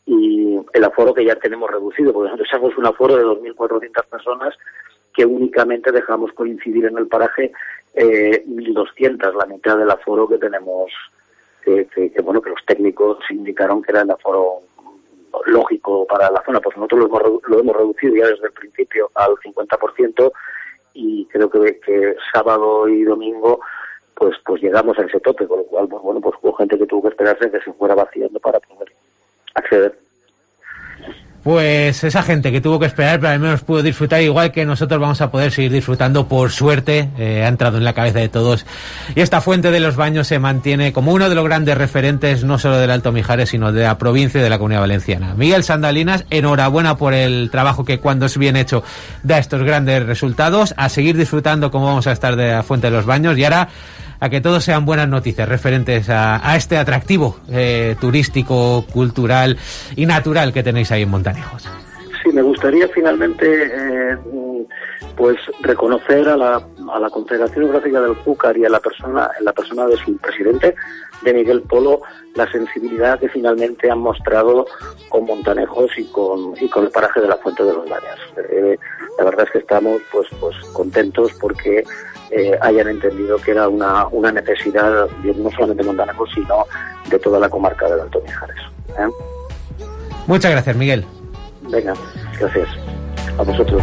y el aforo que ya tenemos reducido, porque nosotros hacemos un aforo de dos mil cuatrocientas personas que únicamente dejamos coincidir en el paraje eh, mil doscientas, la mitad del aforo que tenemos, que, que, que bueno, que los técnicos indicaron que era el aforo lógico para la zona. Pues nosotros lo hemos, lo hemos reducido ya desde el principio al cincuenta por ciento, y creo que, que sábado y domingo pues pues llegamos a ese tope, con lo cual pues bueno, pues hubo gente que tuvo que esperarse que se fuera vaciando para poder acceder. Pues esa gente que tuvo que esperar, pero al menos pudo disfrutar, igual que nosotros vamos a poder seguir disfrutando, por suerte, eh, ha entrado en la cabeza de todos. Y esta Fuente de los Baños se mantiene como uno de los grandes referentes, no solo del Alto Mijares, sino de la provincia y de la Comunidad Valenciana. Miguel Sandalinas, enhorabuena por el trabajo que, cuando es bien hecho, da estos grandes resultados. A seguir disfrutando como vamos a estar de la Fuente de los Baños, y ahora a que todos sean buenas noticias referentes a, a este atractivo eh, turístico, cultural y natural que tenéis ahí en Montanejos. Sí, me gustaría finalmente eh, pues reconocer a la, a la Confederación Hidrográfica del Júcar y a la persona, en la persona de su presidente, de Miguel Polo, la sensibilidad que finalmente han mostrado con Montanejos y con y con el paraje de la Fuente de los Baños. Eh, la verdad es que estamos pues pues contentos porque eh, hayan entendido que era una, una necesidad no solamente de Montanejos, sino de toda la comarca del Alto Mijares. ¿eh? Muchas gracias, Miguel. Venga, gracias. A vosotros.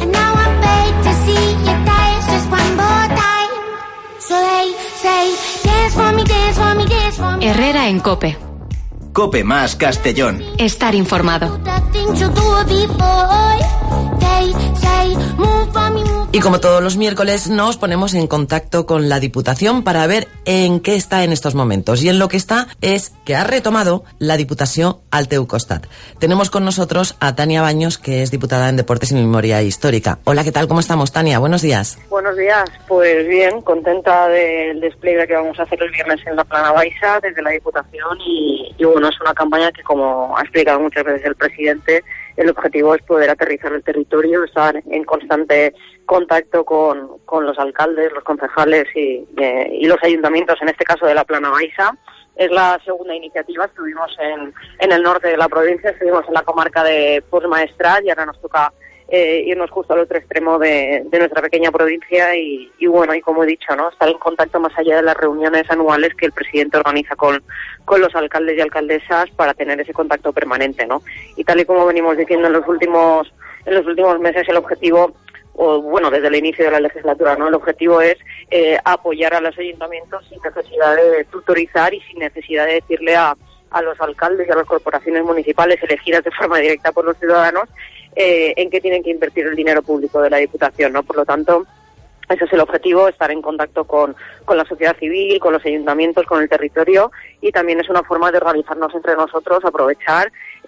Herrera en COPE. COPE más Castellón. Estar informado. Y como todos los miércoles, nos ponemos en contacto con la Diputación para ver en qué está en estos momentos. Y en lo que está es que ha retomado la Diputación al teu costat. Tenemos con nosotros a Tania Baños, que es diputada en Deportes y Memoria Histórica. Hola, ¿qué tal? ¿Cómo estamos, Tania? Buenos días. Buenos días. Pues bien, contenta del despliegue que vamos a hacer el viernes en la Plana Baixa desde la Diputación y, y bueno, es una campaña que, como ha explicado muchas veces el presidente, el objetivo es poder aterrizar el territorio, estar en constante contacto con, con los alcaldes, los concejales y, eh, y los ayuntamientos, en este caso de la Plana Baixa. Es la segunda iniciativa, estuvimos en, en el norte de la provincia, estuvimos en la comarca de Puigmaestrat y ahora nos toca eh, irnos justo al otro extremo de, de nuestra pequeña provincia y, y bueno, y como he dicho, ¿no?, estar en contacto más allá de las reuniones anuales que el presidente organiza con, con los alcaldes y alcaldesas para tener ese contacto permanente, ¿no? Y tal y como venimos diciendo en los últimos en los últimos meses, el objetivo, o bueno, desde el inicio de la legislatura, ¿no?, el objetivo es eh, apoyar a los ayuntamientos sin necesidad de tutorizar y sin necesidad de decirle a, a los alcaldes y a las corporaciones municipales elegidas de forma directa por los ciudadanos eh, en qué tienen que invertir el dinero público de la Diputación, ¿no? Por lo tanto, ese es el objetivo, estar en contacto con, con la sociedad civil, con los ayuntamientos, con el territorio, y también es una forma de organizarnos entre nosotros, aprovechar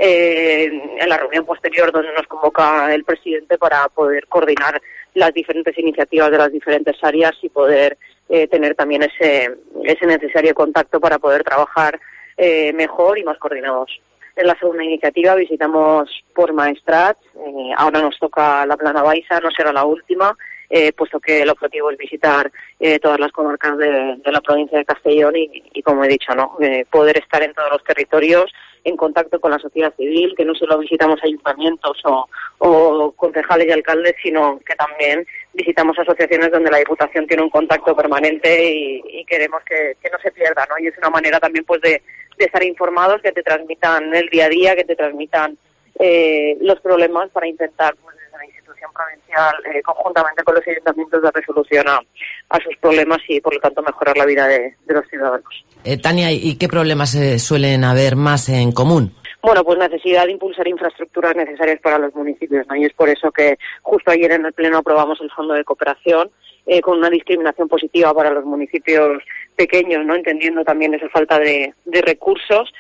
eh, en la reunión posterior donde nos convoca el presidente para poder coordinar las diferentes iniciativas de las diferentes áreas y poder eh, tener también ese, ese necesario contacto para poder trabajar eh, mejor y más coordinados. En la segunda iniciativa visitamos Puigmaestrat, eh, ahora nos toca la Plana Baixa, no será la última, Eh, puesto que el objetivo es visitar eh, todas las comarcas de, de la provincia de Castellón y, y como he dicho, ¿no?, eh, poder estar en todos los territorios en contacto con la sociedad civil, que no solo visitamos ayuntamientos o, o concejales y alcaldes, sino que también visitamos asociaciones donde la Diputación tiene un contacto permanente y, y queremos que, que no se pierda, ¿no? Y es una manera también pues de, de estar informados, que te transmitan el día a día, que te transmitan eh, los problemas para intentar pues, la institución provincial, eh, conjuntamente con los ayuntamientos, de resolución a, a sus problemas y, por lo tanto, mejorar la vida de, de los ciudadanos. Eh, Tania, ¿y qué problemas eh, suelen haber más en común? Bueno, pues necesidad de impulsar infraestructuras necesarias para los municipios, ¿no? Y es por eso que justo ayer en el Pleno aprobamos el Fondo de Cooperación eh, con una discriminación positiva para los municipios pequeños, ¿no?, entendiendo también esa falta de, de recursos.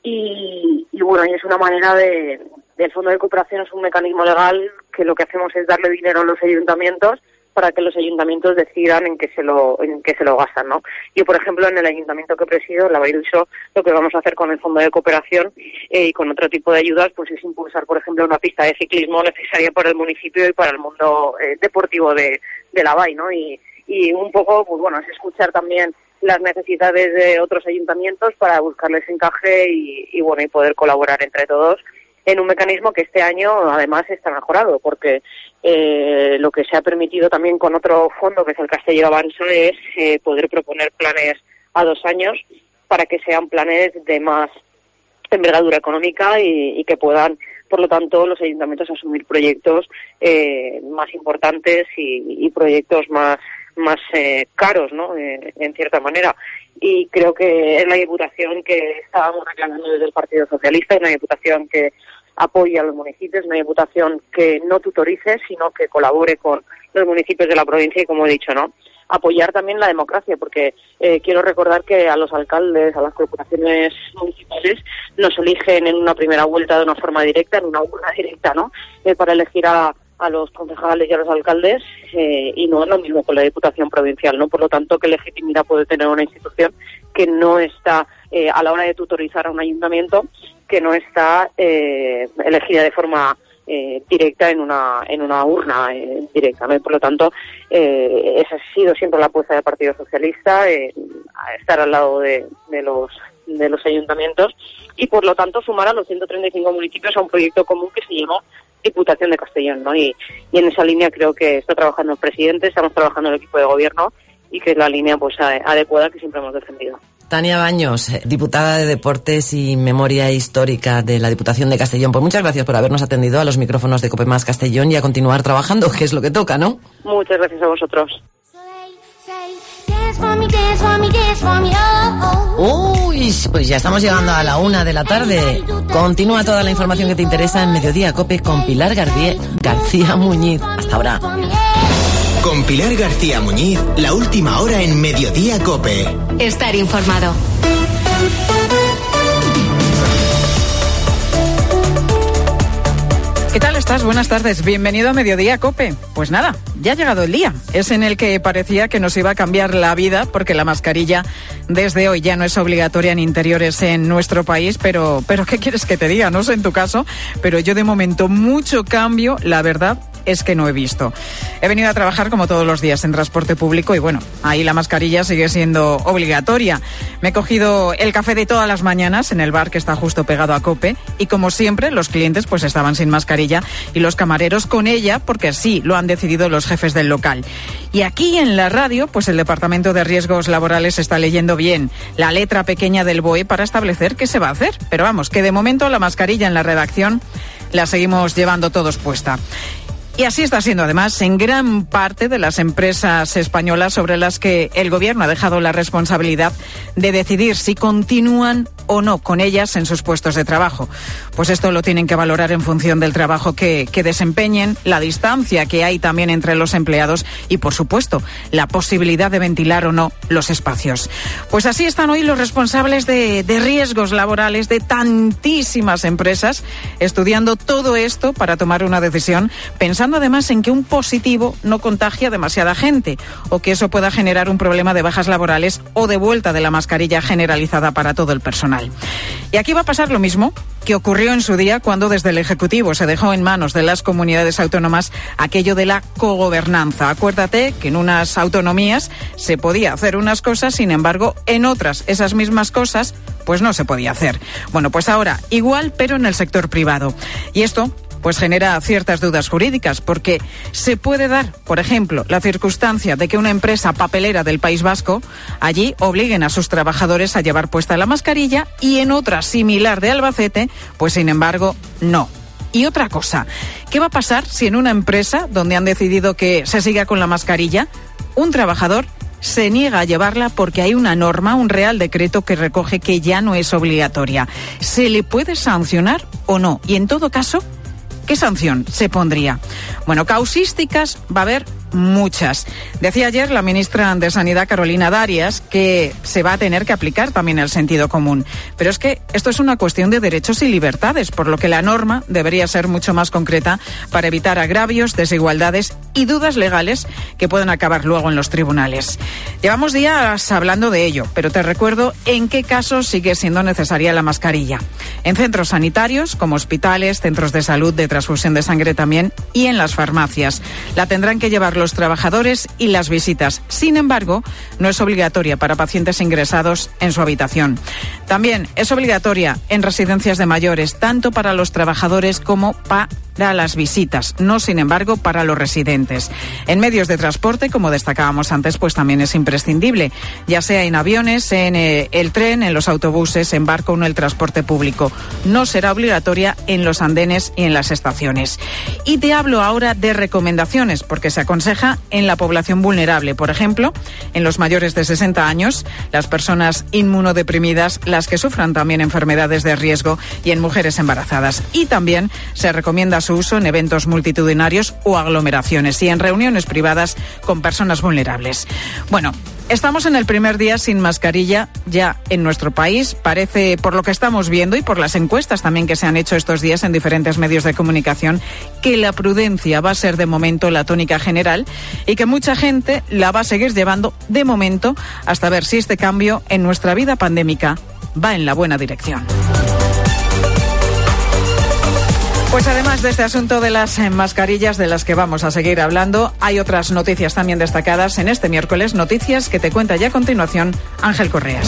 Y, y bueno, y es una manera de... El Fondo de Cooperación es un mecanismo legal que lo que hacemos es darle dinero a los ayuntamientos para que los ayuntamientos decidan en qué se lo en qué se lo gastan, ¿no? Yo, por ejemplo, en el ayuntamiento que presido, la Bairuso, lo que vamos a hacer con el Fondo de Cooperación eh, y con otro tipo de ayudas, pues es impulsar, por ejemplo, una pista de ciclismo necesaria para el municipio y para el mundo eh, deportivo de, de la Bai, ¿no? Y, y un poco, pues bueno, es escuchar también las necesidades de otros ayuntamientos para buscarles encaje y, y bueno, y poder colaborar entre todos en un mecanismo que este año además está mejorado, porque eh, lo que se ha permitido también con otro fondo, que es el Castelló Avanza, es eh, poder proponer planes a dos años para que sean planes de más envergadura económica y, y que puedan, por lo tanto, los ayuntamientos asumir proyectos eh, más importantes y, y proyectos más más eh, caros, ¿no?, eh, en cierta manera. Y creo que es la Diputación que estábamos reclamando desde el Partido Socialista, es una Diputación que apoye a los municipios, una Diputación que no tutorice, sino que colabore con los municipios de la provincia y, como he dicho, ¿no?, apoyar también la democracia, porque eh, quiero recordar que a los alcaldes, a las corporaciones municipales, nos eligen en una primera vuelta de una forma directa, en una urna directa, ¿no?, eh, para elegir a, a los concejales y a los alcaldes, eh, y no es lo mismo con la Diputación provincial, ¿no? Por lo tanto, ¿qué legitimidad puede tener una institución que no está, eh, a la hora de tutorizar a un ayuntamiento, que no está eh, elegida de forma Eh, directa en una en una urna eh, directa, ¿no? Por lo tanto, eh, esa ha sido siempre la apuesta del Partido Socialista, eh, a estar al lado de, de los de los ayuntamientos y, por lo tanto, sumar a los ciento treinta y cinco municipios a un proyecto común que se llamó Diputación de Castellón, ¿no? Y, y en esa línea creo que está trabajando el presidente, estamos trabajando el equipo de gobierno y que es la línea pues adecuada que siempre hemos defendido. Tania Baños, diputada de Deportes y Memoria Histórica de la Diputación de Castellón. Pues muchas gracias por habernos atendido a los micrófonos de COPE Más Castellón y a continuar trabajando, que es lo que toca, ¿no? Muchas gracias a vosotros. Uy, pues ya estamos llegando a la una de la tarde. Continúa toda la información que te interesa en Mediodía COPE con Pilar García, García Muñiz. Hasta ahora. Con Pilar García Muñiz, la última hora en Mediodía COPE. Estar informado. ¿Qué tal estás? Buenas tardes. Bienvenido a Mediodía COPE. Pues nada, ya ha llegado el día. Es en el que parecía que nos iba a cambiar la vida, porque la mascarilla desde hoy ya no es obligatoria en interiores en nuestro país, pero, pero ¿qué quieres que te diga? No sé en tu caso, pero yo de momento mucho cambio, la verdad, es que no he visto. He venido a trabajar como todos los días en transporte público y bueno, ahí la mascarilla sigue siendo obligatoria. Me he cogido el café de todas las mañanas en el bar que está justo pegado a COPE y, como siempre, los clientes pues estaban sin mascarilla y los camareros con ella, porque así lo han decidido los jefes del local. Y aquí en la radio, pues el Departamento de Riesgos Laborales está leyendo bien la letra pequeña del B O E para establecer qué se va a hacer. Pero vamos, que de momento la mascarilla en la redacción la seguimos llevando todos puesta. Y así está siendo, además, en gran parte de las empresas españolas sobre las que el Gobierno ha dejado la responsabilidad de decidir si continúan o no con ellas en sus puestos de trabajo. Pues esto lo tienen que valorar en función del trabajo que, que desempeñen, la distancia que hay también entre los empleados y, por supuesto, la posibilidad de ventilar o no los espacios. Pues así están hoy los responsables de, de riesgos laborales de tantísimas empresas, estudiando todo esto para tomar una decisión, pensando además en que un positivo no contagia a demasiada gente o que eso pueda generar un problema de bajas laborales o de vuelta de la mascarilla generalizada para todo el personal. Y aquí va a pasar lo mismo que ocurrió en su día cuando desde el Ejecutivo se dejó en manos de las comunidades autónomas aquello de la cogobernanza. Acuérdate que en unas autonomías se podía hacer unas cosas, sin embargo, en otras esas mismas cosas pues no se podía hacer. Bueno, pues ahora igual, pero en el sector privado. Y esto pues genera ciertas dudas jurídicas, porque se puede dar, por ejemplo, la circunstancia de que una empresa papelera del País Vasco allí obliguen a sus trabajadores a llevar puesta la mascarilla y en otra similar de Albacete, pues sin embargo, no. Y otra cosa, ¿qué va a pasar si en una empresa donde han decidido que se siga con la mascarilla, un trabajador se niega a llevarla porque hay una norma, un real decreto que recoge que ya no es obligatoria? ¿Se le puede sancionar o no? Y en todo caso, ¿qué sanción se pondría? Bueno, causísticas va a haber muchas. Decía ayer la ministra de Sanidad, Carolina Darias, que se va a tener que aplicar también el sentido común. Pero es que esto es una cuestión de derechos y libertades, por lo que la norma debería ser mucho más concreta para evitar agravios, desigualdades y dudas legales que pueden acabar luego en los tribunales. Llevamos días hablando de ello, pero te recuerdo en qué casos sigue siendo necesaria la mascarilla. En centros sanitarios, como hospitales, centros de salud, de transfusión de sangre también, y en las farmacias. La tendrán que llevar los trabajadores y las visitas. Sin embargo, no es obligatoria para pacientes ingresados en su habitación. También es obligatoria en residencias de mayores, tanto para los trabajadores como para las visitas, no sin embargo para los residentes. En medios de transporte, como destacábamos antes, pues también es imprescindible, ya sea en aviones, en eh, el tren, en los autobuses, en barco o en el transporte público. No será obligatoria en los andenes y en las estaciones. Y te hablo ahora de recomendaciones, porque se aconseja aconseja en la población vulnerable, por ejemplo, en los mayores de sesenta años, las personas inmunodeprimidas, las que sufran también enfermedades de riesgo y en mujeres embarazadas. Y también se recomienda su uso en eventos multitudinarios o aglomeraciones y en reuniones privadas con personas vulnerables. Bueno, estamos en el primer día sin mascarilla ya en nuestro país. Parece, por lo que estamos viendo y por las encuestas también que se han hecho estos días en diferentes medios de comunicación, que la prudencia va a ser de momento la tónica general y que mucha gente la va a seguir llevando de momento hasta ver si este cambio en nuestra vida pandémica va en la buena dirección. Pues además de este asunto de las mascarillas de las que vamos a seguir hablando, hay otras noticias también destacadas en este miércoles, noticias que te cuenta ya a continuación Ángel Correas.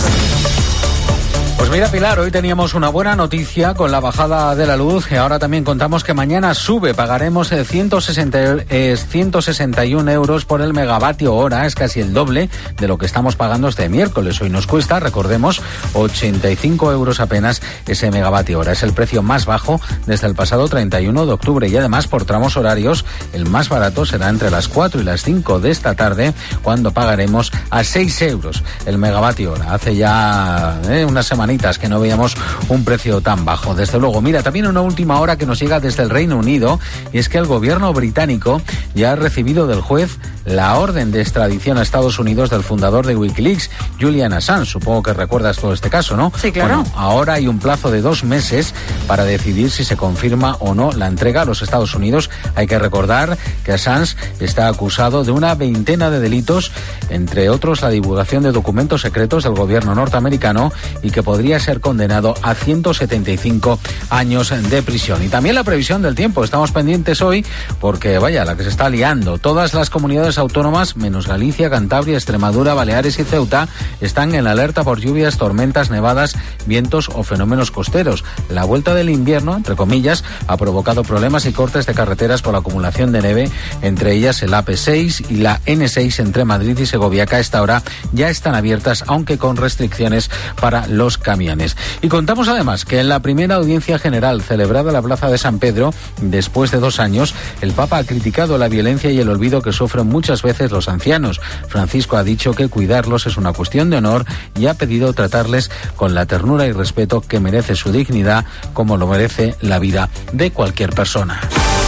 Pues mira, Pilar, hoy teníamos una buena noticia con la bajada de la luz y ahora también contamos que mañana sube. Pagaremos ciento sesenta, eh, ciento sesenta y uno euros por el megavatio hora. Es casi el doble de lo que estamos pagando este miércoles. Hoy nos cuesta, recordemos, ochenta y cinco euros apenas ese megavatio hora. Es el precio más bajo desde el pasado treinta y uno de octubre y además por tramos horarios el más barato será entre las cuatro y las cinco de esta tarde, cuando pagaremos a seis euros el megavatio hora. Hace ya eh, una semana que no veíamos un precio tan bajo. Desde luego, mira, también una última hora que nos llega desde el Reino Unido, y es que el gobierno británico ya ha recibido del juez la orden de extradición a Estados Unidos del fundador de Wikileaks, Julian Assange. Supongo que recuerdas todo este caso, ¿no? Sí, claro. Bueno, ahora hay un plazo de dos meses para decidir si se confirma o no la entrega a los Estados Unidos. Hay que recordar que Assange está acusado de una veintena de delitos, entre otros la divulgación de documentos secretos del gobierno norteamericano, y que podría ser condenado a ciento setenta y cinco años de prisión. Y también la previsión del tiempo. Estamos pendientes hoy porque, vaya, la que se está liando. Todas las comunidades autónomas, menos Galicia, Cantabria, Extremadura, Baleares y Ceuta, están en alerta por lluvias, tormentas, nevadas, vientos o fenómenos costeros. La vuelta del invierno, entre comillas, ha provocado problemas y cortes de carreteras por la acumulación de nieve, entre ellas el A P seis y la N seis entre Madrid y Segovia, que a esta hora ya están abiertas, aunque con restricciones para los camiones. Y contamos además que en la primera audiencia general celebrada en la Plaza de San Pedro, después de dos años, el Papa ha criticado la violencia y el olvido que sufren muchas veces los ancianos. Francisco ha dicho que cuidarlos es una cuestión de honor y ha pedido tratarles con la ternura y respeto que merece su dignidad, como lo merece la vida de cualquier persona.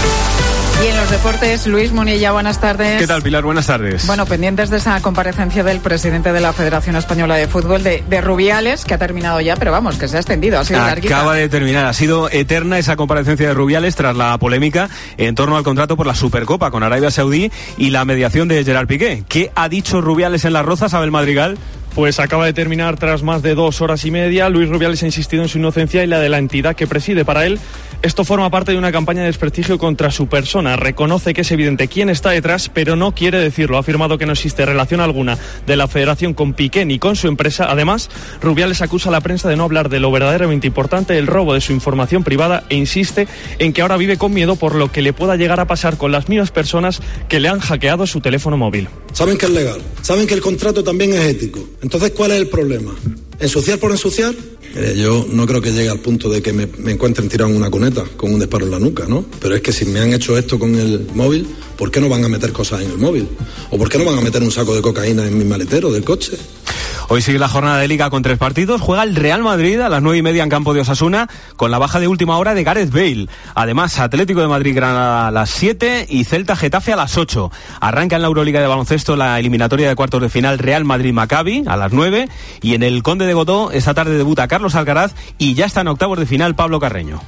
Y en los deportes, Luis Munilla, buenas tardes. ¿Qué tal, Pilar? Buenas tardes. Bueno, pendientes de esa comparecencia del presidente de la Federación Española de Fútbol, de, de Rubiales, que ha terminado ya, pero vamos, que se ha extendido, ha sido larguita. Acaba de terminar, ha sido eterna esa comparecencia de Rubiales tras la polémica en torno al contrato por la Supercopa con Arabia Saudí y la mediación de Gerard Piqué. ¿Qué ha dicho Rubiales en Las Rozas, Abel Madrigal? Pues acaba de terminar tras más de dos horas y media. Luis Rubiales ha insistido en su inocencia y la de la entidad que preside. Para él, esto forma parte de una campaña de desprestigio contra su persona. Reconoce que es evidente quién está detrás, pero no quiere decirlo. Ha afirmado que no existe relación alguna de la Federación con Piqué ni con su empresa. Además, Rubiales acusa a la prensa de no hablar de lo verdaderamente importante, el robo de su información privada, e insiste en que ahora vive con miedo por lo que le pueda llegar a pasar con las mismas personas que le han hackeado su teléfono móvil. Saben que es legal, saben que el contrato también es ético. Entonces, ¿cuál es el problema? ¿Ensuciar por ensuciar? Mire, yo no creo que llegue al punto de que me, me encuentren tirado en una cuneta con un disparo en la nuca, ¿no? Pero es que si me han hecho esto con el móvil, ¿por qué no van a meter cosas en el móvil? ¿O por qué no van a meter un saco de cocaína en mi maletero del coche? Hoy sigue la jornada de Liga con tres partidos. Juega el Real Madrid a las nueve y media en campo de Osasuna con la baja de última hora de Gareth Bale. Además, Atlético de Madrid Granada a las siete y Celta Getafe a las ocho. Arranca en la Euroliga de baloncesto la eliminatoria de cuartos de final Real Madrid-Maccabi a las nueve. Y en el Conde de Godó esta tarde debuta Carlos Alcaraz y ya está en octavos de final Pablo Carreño.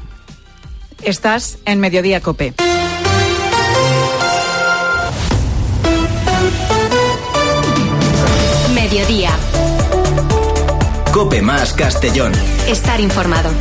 Estás en Mediodía COPE. Mediodía. COPE más Castellón. Estar informado.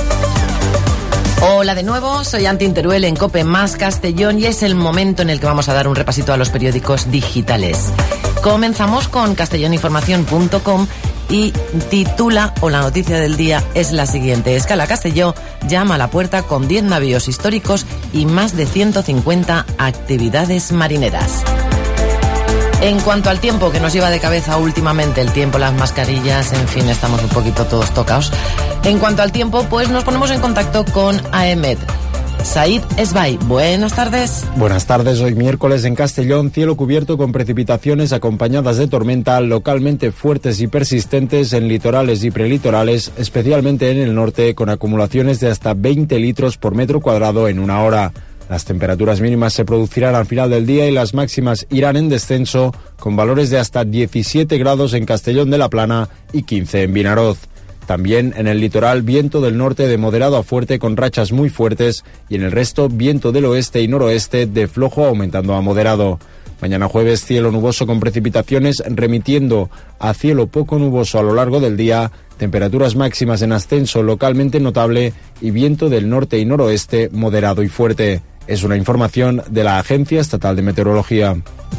Hola de nuevo, soy Antin Teruel en COPE más Castellón y es el momento en el que vamos a dar un repasito a los periódicos digitales. Comenzamos con castelloninformación punto com y titula, o la noticia del día es la siguiente: Escala Castelló llama a la puerta con diez navíos históricos y más de ciento cincuenta actividades marineras. En cuanto al tiempo, que nos lleva de cabeza últimamente el tiempo, las mascarillas, en fin, estamos un poquito todos tocados. En cuanto al tiempo, pues nos ponemos en contacto con AEMET. Said Esbay. Buenas tardes. Buenas tardes. Hoy miércoles en Castellón, cielo cubierto con precipitaciones acompañadas de tormenta localmente fuertes y persistentes en litorales y prelitorales, especialmente en el norte, con acumulaciones de hasta veinte litros por metro cuadrado en una hora. Las temperaturas mínimas se producirán al final del día y las máximas irán en descenso, con valores de hasta diecisiete grados en Castellón de la Plana y quince en Vinaroz. También en el litoral, viento del norte de moderado a fuerte con rachas muy fuertes y en el resto, viento del oeste y noroeste de flojo aumentando a moderado. Mañana jueves, cielo nuboso con precipitaciones remitiendo a cielo poco nuboso a lo largo del día, temperaturas máximas en ascenso localmente notable y viento del norte y noroeste moderado y fuerte. Es una información de la Agencia Estatal de Meteorología.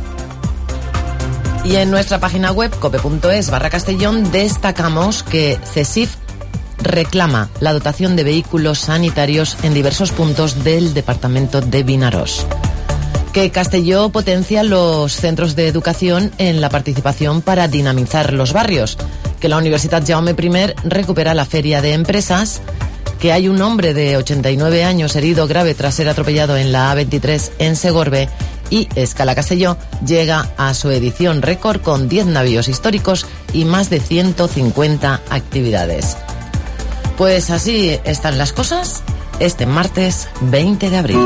Y en nuestra página web, cope punto es barra Castellón, destacamos que CESIF reclama la dotación de vehículos sanitarios en diversos puntos del departamento de Vinaròs. Que Castelló potencia los centros de educación en la participación para dinamizar los barrios. Que la Universitat Jaume I recupera la feria de empresas. Que hay un hombre de ochenta y nueve años herido grave tras ser atropellado en la A veintitrés en Segorbe. Y Escala Castelló llega a su edición récord con diez navíos históricos y más de ciento cincuenta actividades. Pues así están las cosas este martes veinte de abril.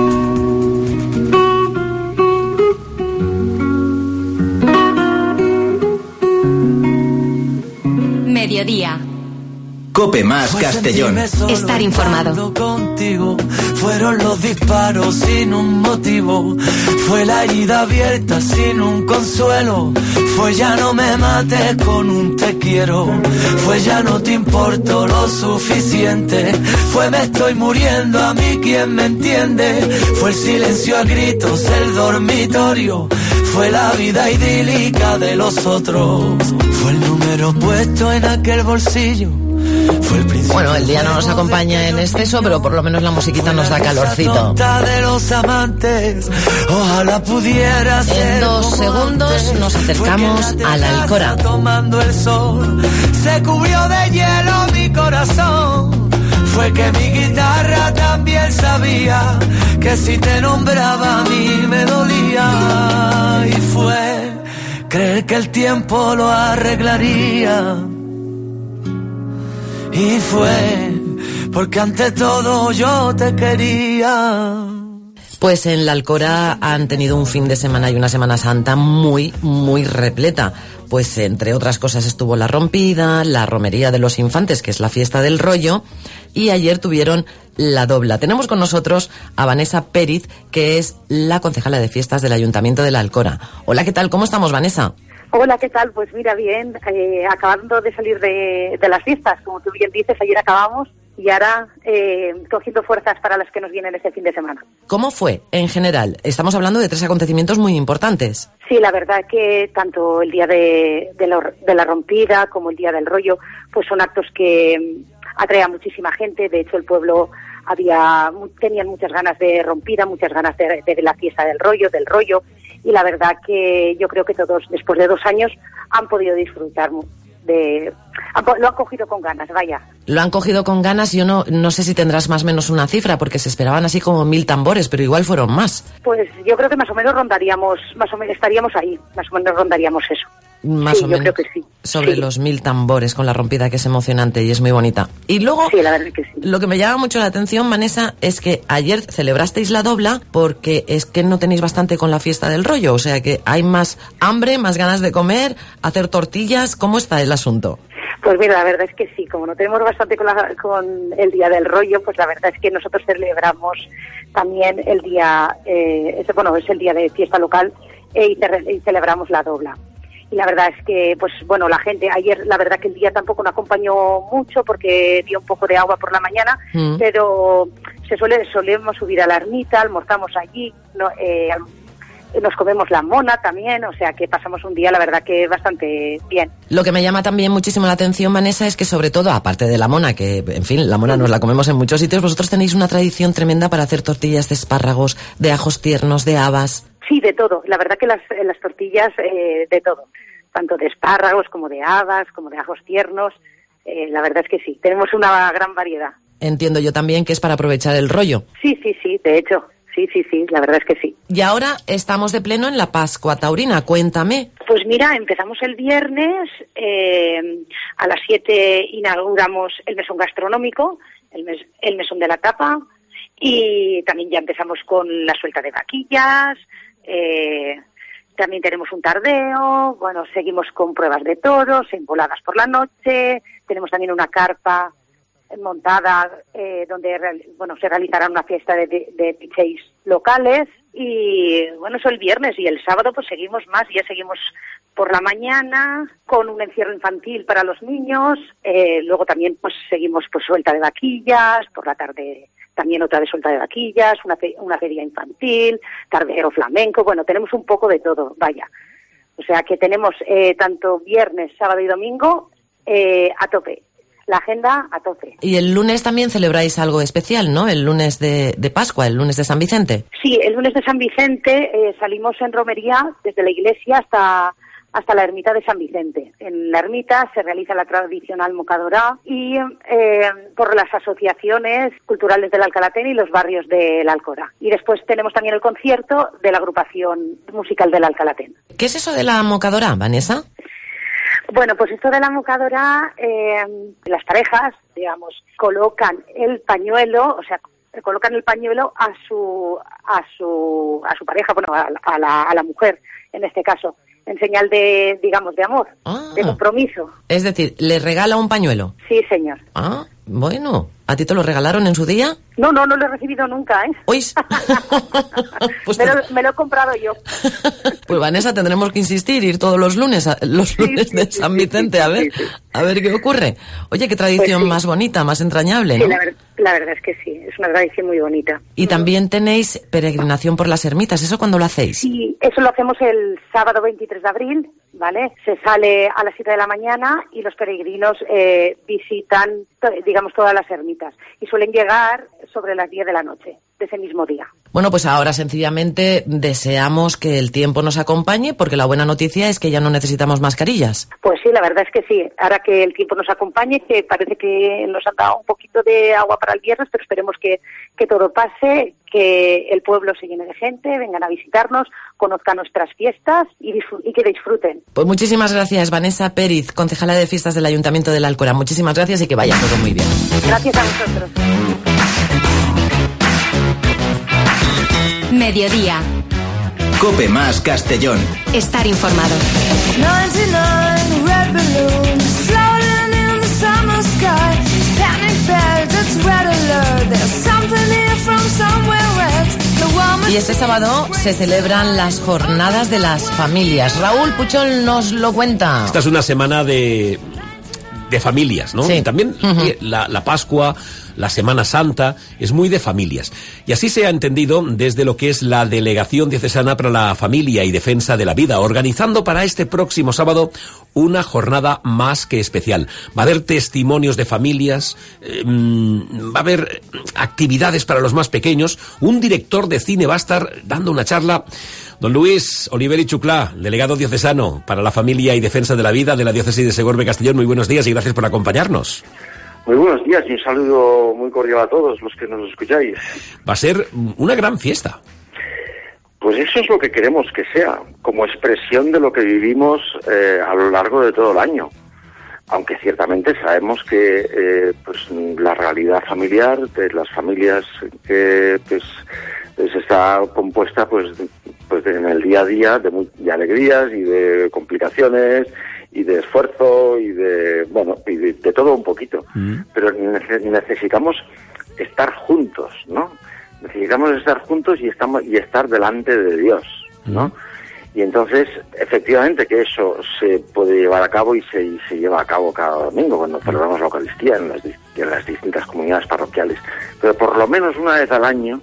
Mediodía. Cope más Castellón. Estar informado. Contigo fueron los disparos sin un motivo, fue la herida abierta sin un consuelo, fue ya no me mates con un te quiero, fue ya no te importo lo suficiente, fue me estoy muriendo a mí quien me entiende, fue el silencio a gritos, el dormitorio, fue la vida idílica de los otros, fue el número puesto en aquel bolsillo. Bueno, el día no nos acompaña en exceso, pero por lo menos la musiquita nos da calorcito. De los amantes, ojalá pudiera en dos segundos nos acercamos a la Alcora. Tomando el sol, se cubrió de hielo mi corazón. Fue que mi guitarra también sabía que si te nombraba a mí me dolía. Y fue creer que el tiempo lo arreglaría. Y fue porque ante todo yo te quería. Pues en la Alcora han tenido un fin de semana y una Semana Santa muy, muy repleta. Pues entre otras cosas estuvo la rompida, la romería de los infantes, que es la fiesta del rollo, y ayer tuvieron la dobla. Tenemos con nosotros a Vanessa Pérez, que es la concejala de fiestas del Ayuntamiento de la Alcora. Hola, ¿qué tal? ¿Cómo estamos, Vanessa? Hola, ¿qué tal? Pues mira, bien, eh, acabando de salir de, de las fiestas, como tú bien dices, ayer acabamos y ahora eh, cogiendo fuerzas para las que nos vienen este fin de semana. ¿Cómo fue en general? Estamos hablando de tres acontecimientos muy importantes. Sí, la verdad que tanto el día de, de, la, de la rompida como el día del rollo, pues son actos que atraen a muchísima gente. De hecho, el pueblo había tenían muchas ganas de rompida, muchas ganas de, de, de la fiesta del rollo, del rollo. Y la verdad que yo creo que todos, después de dos años, han podido disfrutar de... Lo han cogido con ganas, vaya. Lo han cogido con ganas. Yo no, no sé si tendrás más o menos una cifra, porque se esperaban así como mil tambores, pero igual fueron más. Pues yo creo que más o menos rondaríamos, más o menos estaríamos ahí, más o menos rondaríamos eso. Más sí, o yo menos creo que sí. Sobre sí. los mil tambores con la rompida, que es emocionante y es muy bonita. Y luego, sí, la verdad que sí. Lo que me llama mucho la atención, Vanessa, es que ayer celebrasteis la dobla porque es que no tenéis bastante con la fiesta del rollo. O sea que hay más hambre, más ganas de comer, hacer tortillas. ¿Cómo está el asunto? Pues mira, la verdad es que sí, como no tenemos bastante con, la, con el Día del Rollo, pues la verdad es que nosotros celebramos también el día, eh, es, bueno, es el día de fiesta local eh, y, te, y celebramos la dobla. Y la verdad es que, pues bueno, la gente, ayer la verdad que el día tampoco nos acompañó mucho porque dio un poco de agua por la mañana, mm. pero se suele, solemos subir a la ermita, almorzamos allí, no, eh, nos comemos la mona también, o sea que pasamos un día, la verdad que bastante bien. Lo que me llama también muchísimo la atención, Vanessa, es que sobre todo, aparte de la mona, que en fin, la mona nos la comemos en muchos sitios, vosotros tenéis una tradición tremenda para hacer tortillas de espárragos, de ajos tiernos, de habas. Sí, de todo, la verdad que las, las tortillas, eh, de todo, tanto de espárragos como de habas, como de ajos tiernos, eh, la verdad es que sí, tenemos una gran variedad. entiendo yo también que es para aprovechar el rollo. Sí, sí, sí, de hecho, sí, sí, sí, la verdad es que sí. Y ahora estamos de pleno en la Pascua Taurina, cuéntame. Pues mira, empezamos el viernes, eh, a las siete inauguramos el mesón gastronómico, el, mes, el mesón de la tapa, y también ya empezamos con la suelta de vaquillas, eh, también tenemos un tardeo, bueno, seguimos con pruebas de toros, envoladas por la noche, tenemos también una carpa montada eh, donde bueno se realizará una fiesta de, de, de D Js locales y bueno, eso el viernes, y el sábado pues seguimos más, ya seguimos por la mañana con un encierro infantil para los niños, eh, luego también pues seguimos pues suelta de vaquillas, por la tarde también otra de suelta de vaquillas, una, fe, una feria infantil, tardeo flamenco, bueno, tenemos un poco de todo, vaya. O sea que tenemos eh, tanto viernes, sábado y domingo eh, a tope. La agenda a tope. Y el lunes también celebráis algo especial, ¿no? El lunes de, de Pascua, el lunes de San Vicente. Sí, el lunes de San Vicente eh, salimos en romería desde la iglesia hasta hasta la ermita de San Vicente. En la ermita se realiza la tradicional mocadora y eh, por las asociaciones culturales del Alcalatén y los barrios del Alcora. Y después tenemos también el concierto de la agrupación musical del Alcalatén. ¿Qué es eso de la mocadora, Vanessa? Bueno, pues esto de la mocadora, eh, las parejas, digamos, colocan el pañuelo, o sea, colocan el pañuelo a su a su a su pareja, bueno, a, a la a la mujer en este caso, en señal de, digamos, de amor, ah, de compromiso. Es decir, ¿le regala un pañuelo? Sí, señor. Ah, bueno. ¿A ti te lo regalaron en su día? No, no, no lo he recibido nunca, ¿eh? ¿Oís? pues me, lo, me lo he comprado yo. Pues Vanessa, tendremos que insistir, ir todos los lunes, a, los lunes sí, sí, de San sí, Vicente, sí, sí, a ver, sí, sí. a ver qué ocurre. Oye, qué tradición pues sí. más bonita, más entrañable, ¿no? Sí, la, ver, la verdad es que sí, es una tradición muy bonita. Y también tenéis peregrinación por las ermitas, ¿eso cuándo lo hacéis? Sí, eso lo hacemos el sábado veintitrés de abril, ¿vale? Se sale a las siete de la mañana y los peregrinos eh, visitan, digamos, todas las ermitas. Y suelen llegar sobre las diez de la noche de ese mismo día. Bueno, pues ahora sencillamente deseamos que el tiempo nos acompañe, porque la buena noticia es que ya no necesitamos mascarillas. Pues sí, la verdad es que sí. Ahora que el tiempo nos acompañe, que parece que nos han dado un poquito de agua para el viernes, pero esperemos que, que todo pase, que el pueblo se llene de gente, vengan a visitarnos, conozcan nuestras fiestas y, disfr- y que disfruten. Pues muchísimas gracias, Vanessa Pérez, concejala de fiestas del Ayuntamiento del Alcora. Muchísimas gracias y que vaya todo muy bien. Gracias a vosotros. Mediodía. Cope más Castellón. Estar informado. Y este sábado se celebran las jornadas de las familias. Raúl Puchol nos lo cuenta. Esta es una semana de, de familias, ¿no? Sí. Y también uh-huh. la, la Pascua, la Semana Santa, es muy de familias. Y así se ha entendido desde lo que es la Delegación Diocesana para la Familia y Defensa de la Vida, organizando para este próximo sábado una jornada más que especial. Va a haber testimonios de familias, eh, va a haber actividades para los más pequeños, un director de cine va a estar dando una charla. Don Luis Oliveri Chuclá, delegado diocesano para la Familia y Defensa de la Vida de la Diócesis de Segorbe Castellón, muy buenos días y gracias por acompañarnos. Muy buenos días y un saludo muy cordial a todos los que nos escucháis. Va a ser una gran fiesta. Pues eso es lo que queremos que sea, como expresión de lo que vivimos eh, a lo largo de todo el año. Aunque ciertamente sabemos que eh, pues la realidad familiar de las familias que pues, pues está compuesta pues, pues en el día a día de, muy, de alegrías y de complicaciones y de esfuerzo y de bueno y de, de todo un poquito, mm. pero nece- necesitamos estar juntos, ¿no? Necesitamos estar juntos y estamos y estar delante de Dios, ¿no? Mm. Y entonces, efectivamente, que eso se puede llevar a cabo y se, y se lleva a cabo cada domingo cuando celebramos la Eucaristía en las, en las distintas comunidades parroquiales. Pero por lo menos una vez al año,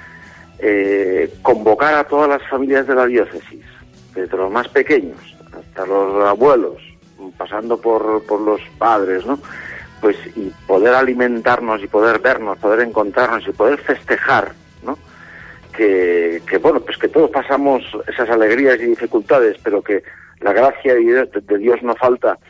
eh, convocar a todas las familias de la diócesis, desde los más pequeños hasta los abuelos, pasando por, por los padres, ¿no? Pues y poder alimentarnos y poder vernos, poder encontrarnos y poder festejar, ¿no? Que, que bueno, pues que todos pasamos esas alegrías y dificultades, pero que la gracia de Dios, de Dios no falta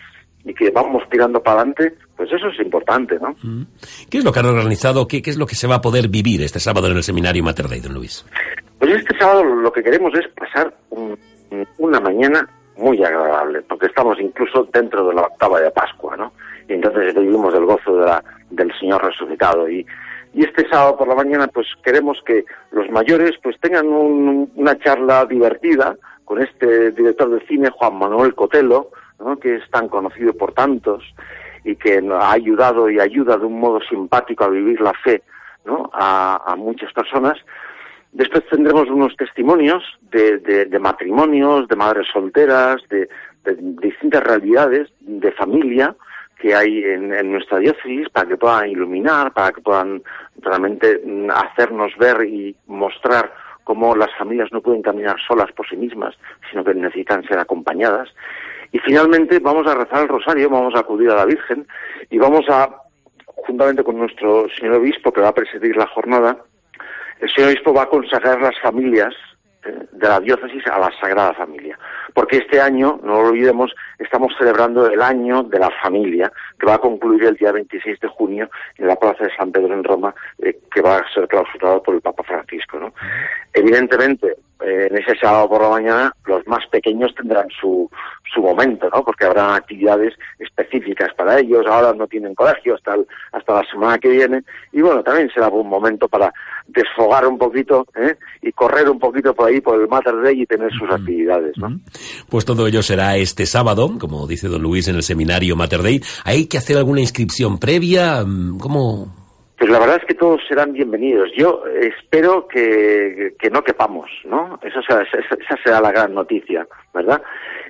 y que vamos tirando para adelante, pues eso es importante, ¿no? ¿Qué es lo que han organizado? ¿Qué, qué es lo que se va a poder vivir este sábado en el seminario Mater Dei, don Luis? Pues este sábado lo que queremos es pasar un, una mañana muy agradable, porque estamos incluso dentro de la octava de Pascua, ¿no? Y entonces vivimos el gozo de la, del Señor resucitado. Y, y este sábado por la mañana, pues queremos que los mayores pues tengan un, una charla divertida con este director de cine, Juan Manuel Cotelo, ¿no? Que es tan conocido por tantos y que nos ha ayudado y ayuda de un modo simpático a vivir la fe, ¿no? A, a muchas personas. Después tendremos unos testimonios de, de, de matrimonios, de madres solteras, de, de distintas realidades de familia que hay en, en nuestra diócesis, para que puedan iluminar, para que puedan realmente hacernos ver y mostrar cómo las familias no pueden caminar solas por sí mismas, sino que necesitan ser acompañadas. Y finalmente vamos a rezar el rosario, vamos a acudir a la Virgen y vamos a, juntamente con nuestro señor obispo que va a presidir la jornada, el señor obispo va a consagrar las familias eh, de la diócesis a la Sagrada Familia. Porque este año, no lo olvidemos, estamos celebrando el año de la familia, que va a concluir el día veintiséis de junio en la Plaza de San Pedro en Roma, eh, que va a ser clausurado por el Papa Francisco, ¿no? Evidentemente, eh, en ese sábado por la mañana, los más pequeños tendrán su, su momento, ¿no? Porque habrá actividades específicas para ellos, ahora no tienen colegio hasta, el, hasta la semana que viene, y bueno, también será un momento para desfogar un poquito, ¿eh? Y correr un poquito por ahí, por el Mater Dei y tener sus actividades, ¿no? Pues todo ello será este sábado, como dice don Luis, en el seminario Mater Dei. ¿Hay que hacer alguna inscripción previa? ¿Cómo...? Pues la verdad es que todos serán bienvenidos. Yo espero que, que no quepamos, ¿no? Eso será, esa será la gran noticia, ¿verdad?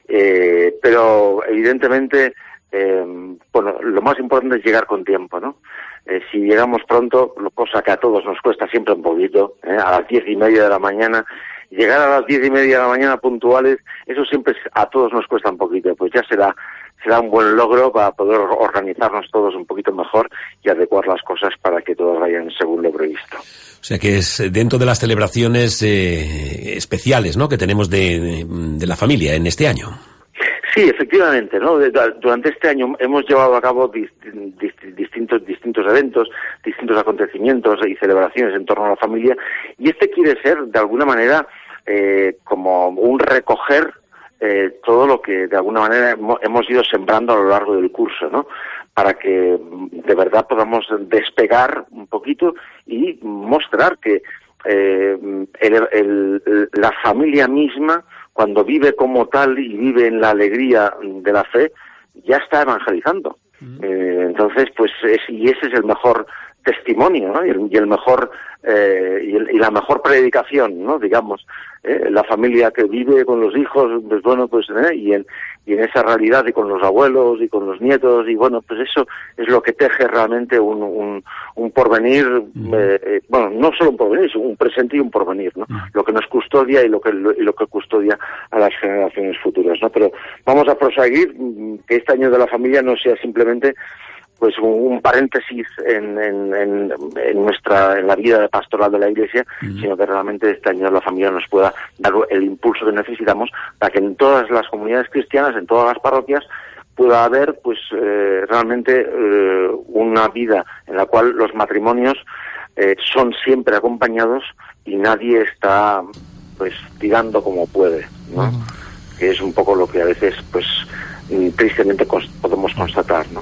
Eh, pero evidentemente, eh, bueno, lo más importante es llegar con tiempo, ¿no? Eh, si llegamos pronto, cosa que a todos nos cuesta siempre un poquito, ¿eh? A las diez y media de la mañana, llegar a las diez y media de la mañana puntuales, eso siempre a todos nos cuesta un poquito, pues ya será será un buen logro para poder organizarnos todos un poquito mejor y adecuar las cosas para que todos vayan según lo previsto. O sea que es dentro de las celebraciones eh, especiales, ¿no?, que tenemos de, de la familia en este año. Sí, efectivamente, ¿no? Durante este año hemos llevado a cabo distintos distintos eventos, distintos acontecimientos y celebraciones en torno a la familia, y este quiere ser, de alguna manera, eh, como un recoger eh, todo lo que de alguna manera hemos ido sembrando a lo largo del curso, ¿no? Para que de verdad podamos despegar un poquito y mostrar que eh, el, el, la familia misma, cuando vive como tal y vive en la alegría de la fe, ya está evangelizando. Mm. Eh, entonces, pues, es, y ese es el mejor testimonio, ¿no? Y el, y el mejor eh, y, el, y la mejor predicación, ¿no? Digamos, eh, la familia que vive con los hijos, pues bueno, pues eh, y en y en esa realidad y con los abuelos y con los nietos y bueno, pues eso es lo que teje realmente un un, un porvenir, mm. eh, bueno, no solo un porvenir, sino un presente y un porvenir, ¿no? Mm. Lo que nos custodia y lo que y lo que custodia a las generaciones futuras, ¿no? Pero vamos a proseguir que este año de la familia no sea simplemente pues un paréntesis en, en, en, en nuestra en la vida pastoral de la Iglesia, uh-huh. sino que realmente este año la familia nos pueda dar el impulso que necesitamos para que en todas las comunidades cristianas, en todas las parroquias, pueda haber pues eh, realmente eh, una vida en la cual los matrimonios eh, son siempre acompañados y nadie está pues tirando como puede, ¿no? Uh-huh. Que es un poco lo que a veces pues tristemente cons- podemos constatar, ¿no?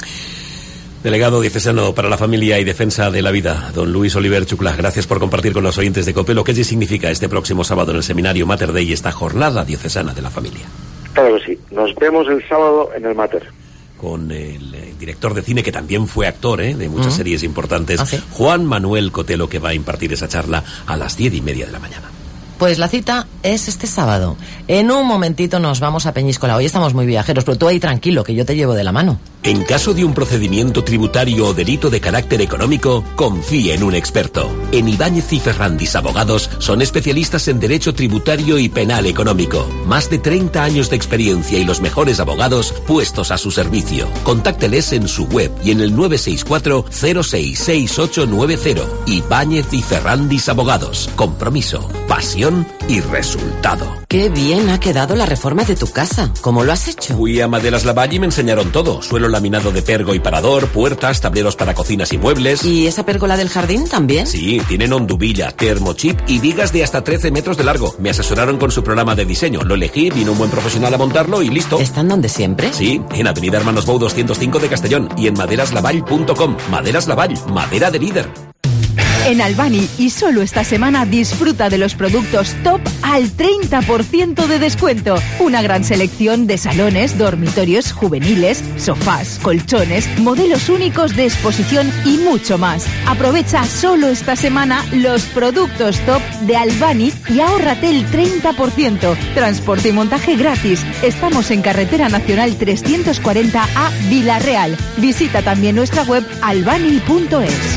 Delegado diocesano para la familia y defensa de la vida, don Luis Oliver Chuclà, gracias por compartir con los oyentes de COPE lo que significa este próximo sábado en el seminario Mater Dei, esta jornada diocesana de la familia. Claro que sí, nos vemos el sábado en el Mater. Con el eh, director de cine, que también fue actor ¿eh? de muchas uh-huh. series importantes, ¿Ah, sí? Juan Manuel Cotelo, que va a impartir esa charla a las diez y media de la mañana. Pues la cita es este sábado. En un momentito nos vamos a Peñíscola. Hoy estamos muy viajeros, pero tú ahí tranquilo, que yo te llevo de la mano. En caso de un procedimiento tributario o delito de carácter económico, confíe en un experto. En Ibáñez y Ferrandis Abogados son especialistas en derecho tributario y penal económico. Más de treinta años de experiencia y los mejores abogados puestos a su servicio. Contácteles en su web y en el nueve seis cuatro cero seis seis ocho nueve cero. Ibáñez y Ferrandis Abogados. Compromiso, pasión y resultado. Qué bien ha quedado la reforma de tu casa. ¿Cómo lo has hecho? Fui a Maderas Lavalle y me enseñaron todo. Suelo laminado de pergo y parador, puertas, tableros para cocinas y muebles. ¿Y esa pérgola del jardín también? Sí, tienen onduvilla, termochip y vigas de hasta trece metros de largo. Me asesoraron con su programa de diseño. Lo elegí, vino un buen profesional a montarlo y listo. ¿Están donde siempre? Sí, en Avenida Hermanos Bou doscientos cinco de Castellón y en maderaslavall punto com. Maderas Lavall, madera de líder. En Albani y solo esta semana disfruta de los productos top al treinta por ciento de descuento. Una gran selección de salones, dormitorios juveniles, sofás, colchones, modelos únicos de exposición y mucho más. Aprovecha solo esta semana los productos top de Albani y ahórrate el treinta por ciento. Transporte y montaje gratis. Estamos en Carretera Nacional trescientos cuarenta A Villarreal. Visita también nuestra web albani punto es.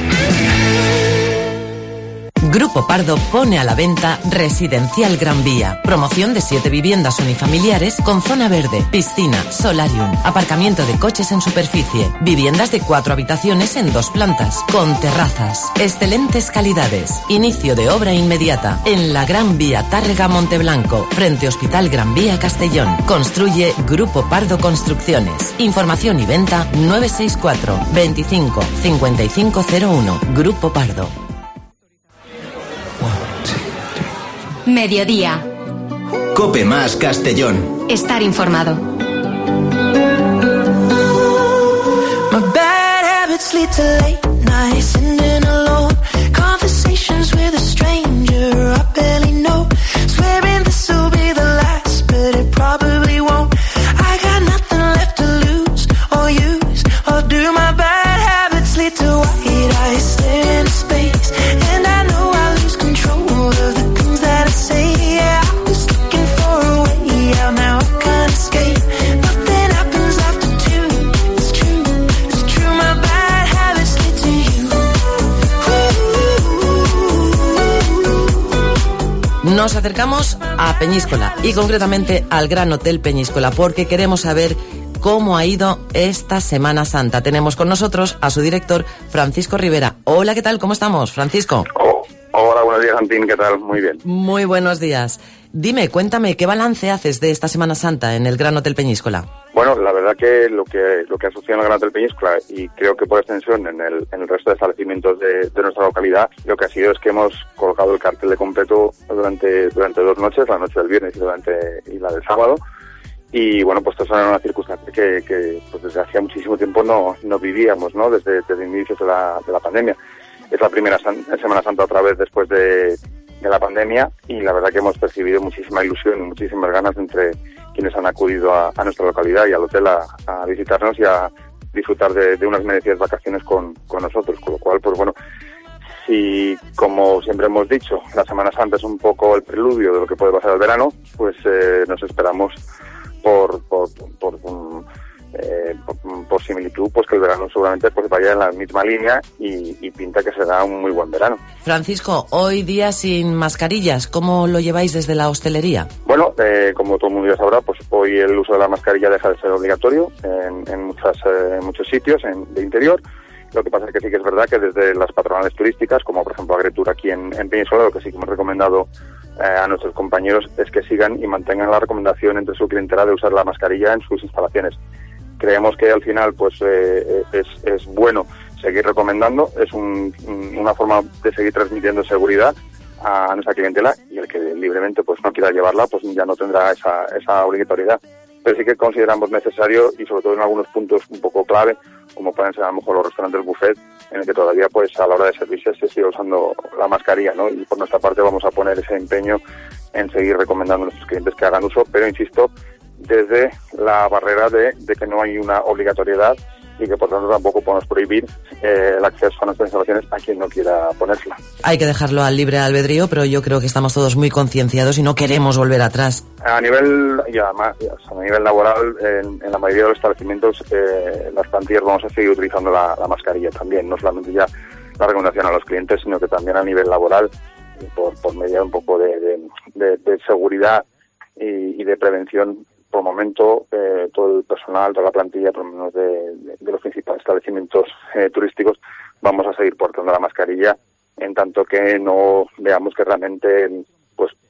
Grupo Pardo pone a la venta Residencial Gran Vía. Promoción de siete viviendas unifamiliares con zona verde, piscina, solarium, aparcamiento de coches en superficie, viviendas de cuatro habitaciones en dos plantas, con terrazas, excelentes calidades. Inicio de obra inmediata en la Gran Vía Tárrega Monteblanco, frente Hospital Gran Vía Castellón. Construye Grupo Pardo Construcciones. Información y venta nueve seis cuatro, veinticinco, cincuenta y cinco cero uno. Grupo Pardo. Mediodía. Cope más Castellón. Estar informado. My bad habits lead to late nights, sitting alone, conversations with a stranger I barely know, swearing this will be the last, but it probably won't. I got nothing left to lose or use, or do my bad habits lead to white eyes staring into space, and I know I lose control of the things that I say. Yeah, I was looking for a way out, now I can't escape. Nothing happens after two. It's true, it's true. My bad habits lead to you. Nos acercamos a Peñíscola y concretamente al Gran Hotel Peñíscola porque queremos saber cómo ha ido esta Semana Santa. Tenemos con nosotros a su director, Francisco Rivera. Hola, ¿qué tal? ¿Cómo estamos, Francisco? Oh, hola, buenos días, Antín. ¿Qué tal? Muy bien. Muy buenos días. Dime, cuéntame, ¿qué balance haces de esta Semana Santa en el Gran Hotel Peñíscola? Bueno, la verdad que lo que lo que ha sucedido en el Gran Hotel Peñíscola y creo que por extensión en el, en el resto de establecimientos de, de nuestra localidad, lo que ha sido es que hemos colocado el cartel de completo durante durante dos noches, la noche del viernes y durante y la del sábado. Y bueno, pues esto es una circunstancia que, que pues desde hacía muchísimo tiempo no, no vivíamos, ¿no? Desde, desde inicios de la, de la pandemia. Es la primera san, Semana Santa otra vez después de, de la pandemia y la verdad que hemos percibido muchísima ilusión y muchísimas ganas entre quienes han acudido a, a nuestra localidad y al hotel a, a visitarnos y a disfrutar de, de unas merecidas vacaciones con, con nosotros. Con lo cual, pues bueno, si como siempre hemos dicho, la Semana Santa es un poco el preludio de lo que puede pasar el verano, pues eh, nos esperamos por por por, por, eh, por por similitud pues que el verano seguramente pues vaya en la misma línea y, y pinta que será un muy buen verano. Francisco, hoy día sin mascarillas, ¿cómo lo lleváis desde la hostelería? Bueno, eh, como todo el mundo ya sabrá, pues hoy el uso de la mascarilla deja de ser obligatorio en, en, muchas, eh, en muchos sitios en, de interior. Lo que pasa es que sí que es verdad que desde las patronales turísticas, como por ejemplo Agretur aquí en, en Peñíscola, lo que sí que hemos recomendado eh, a nuestros compañeros es que sigan y mantengan la recomendación entre su clientela de usar la mascarilla en sus instalaciones. Creemos que al final pues eh, es, es bueno seguir recomendando, es un, una forma de seguir transmitiendo seguridad a nuestra clientela y el que libremente pues no quiera llevarla pues ya no tendrá esa, esa obligatoriedad. Pero sí que consideramos necesario y sobre todo en algunos puntos un poco clave, como pueden ser a lo mejor los restaurantes buffet, en el que todavía pues a la hora de servirse se sigue usando la mascarilla, ¿no? Y por nuestra parte vamos a poner ese empeño en seguir recomendando a nuestros clientes que hagan uso, pero insisto, desde la barrera de, de que no hay una obligatoriedad y que por tanto tampoco podemos prohibir eh, el acceso a nuestras instalaciones a quien no quiera ponérsela. Hay que dejarlo al libre albedrío, pero yo creo que estamos todos muy concienciados y no queremos volver atrás. A nivel y además, a nivel laboral, en, en la mayoría de los establecimientos, eh, las plantillas vamos a seguir utilizando la, la mascarilla también, no solamente ya la recomendación a los clientes, sino que también a nivel laboral, por, por medio un poco de, de, de, de seguridad y, y de prevención. Por el momento, eh, todo el personal, toda la plantilla, por lo menos de, de, de los principales establecimientos eh, turísticos, vamos a seguir portando la mascarilla en tanto que no veamos que realmente pues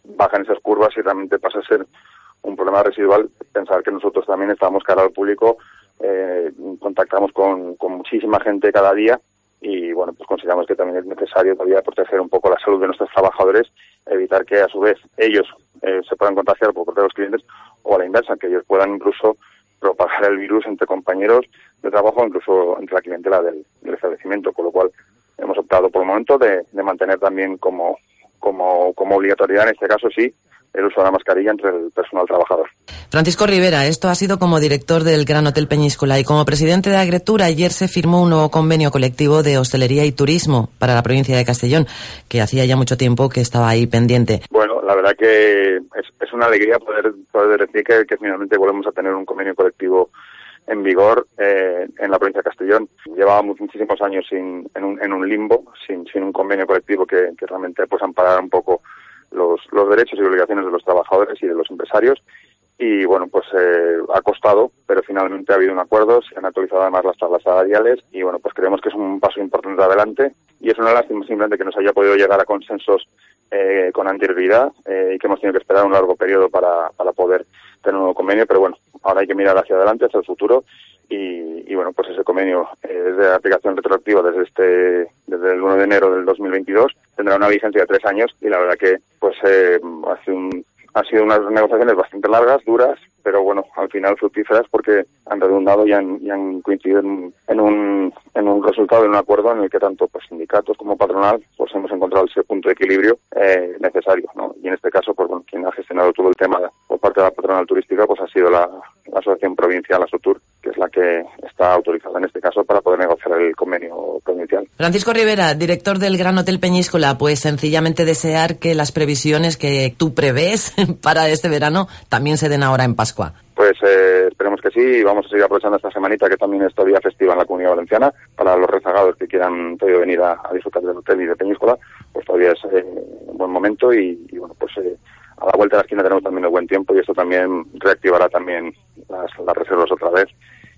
bajan esas curvas y realmente pasa a ser un problema residual. Pensar que nosotros también estamos cara al público, eh, contactamos con, con muchísima gente cada día y bueno, pues consideramos que también es necesario todavía proteger un poco la salud de nuestros trabajadores, evitar que a su vez ellos eh, se puedan contagiar por parte de los clientes o a la inversa, que ellos puedan incluso propagar el virus entre compañeros de trabajo, incluso entre la clientela del, del establecimiento, con lo cual hemos optado por el momento de, de mantener también como, como, como obligatoriedad, en este caso sí, el uso de la mascarilla entre el personal trabajador. Francisco Rivera, esto ha sido como director del Gran Hotel Peñíscola y como presidente de Agretur. Ayer se firmó un nuevo convenio colectivo de hostelería y turismo para la provincia de Castellón, que hacía ya mucho tiempo que estaba ahí pendiente. Bueno, la verdad que es, es una alegría poder, poder decir que, que finalmente volvemos a tener un convenio colectivo en vigor eh, en la provincia de Castellón. Llevábamos muchísimos años sin, en, un, en un limbo, sin, sin un convenio colectivo que, que realmente pues amparara un poco los, los derechos y obligaciones de los trabajadores y de los empresarios. Y bueno, pues eh, ha costado, pero finalmente ha habido un acuerdo, se han actualizado además las tablas salariales y bueno, pues creemos que es un paso importante adelante y es una lástima simplemente que no se haya podido llegar a consensos eh, con anterioridad eh, y que hemos tenido que esperar un largo periodo para, para poder tener un nuevo convenio, pero bueno, ahora hay que mirar hacia adelante, hacia el futuro y, y bueno, pues ese convenio eh, es de aplicación retroactiva desde este desde el uno de enero del dos mil veintidós, tendrá una vigencia de tres años y la verdad que pues eh, hace un Han sido unas negociaciones bastante largas, duras, pero bueno, al final fructíferas porque han redundado y han, y han coincidido en, en, un, en un resultado, en un acuerdo en el que tanto pues sindicatos como patronal pues hemos encontrado ese punto de equilibrio eh, necesario, ¿no? Y en este caso, pues bueno, quien ha gestionado todo el tema por parte de la patronal turística pues ha sido la, la Asociación Provincial Asotur, que es la que está autorizada en este caso para poder negociar el convenio provincial. Francisco Rivera, director del Gran Hotel Peñíscola, pues sencillamente desear que las previsiones que tú prevés para este verano también se den ahora en Pascua. Pues eh, esperemos que sí y vamos a seguir aprovechando esta semanita que también es todavía festiva en la Comunidad Valenciana para los rezagados que quieran todavía venir a, a disfrutar del hotel y de Peñíscola, pues todavía es eh, un buen momento y, y bueno, pues eh, a la vuelta de la esquina tenemos también el buen tiempo y esto también reactivará también las, las reservas otra vez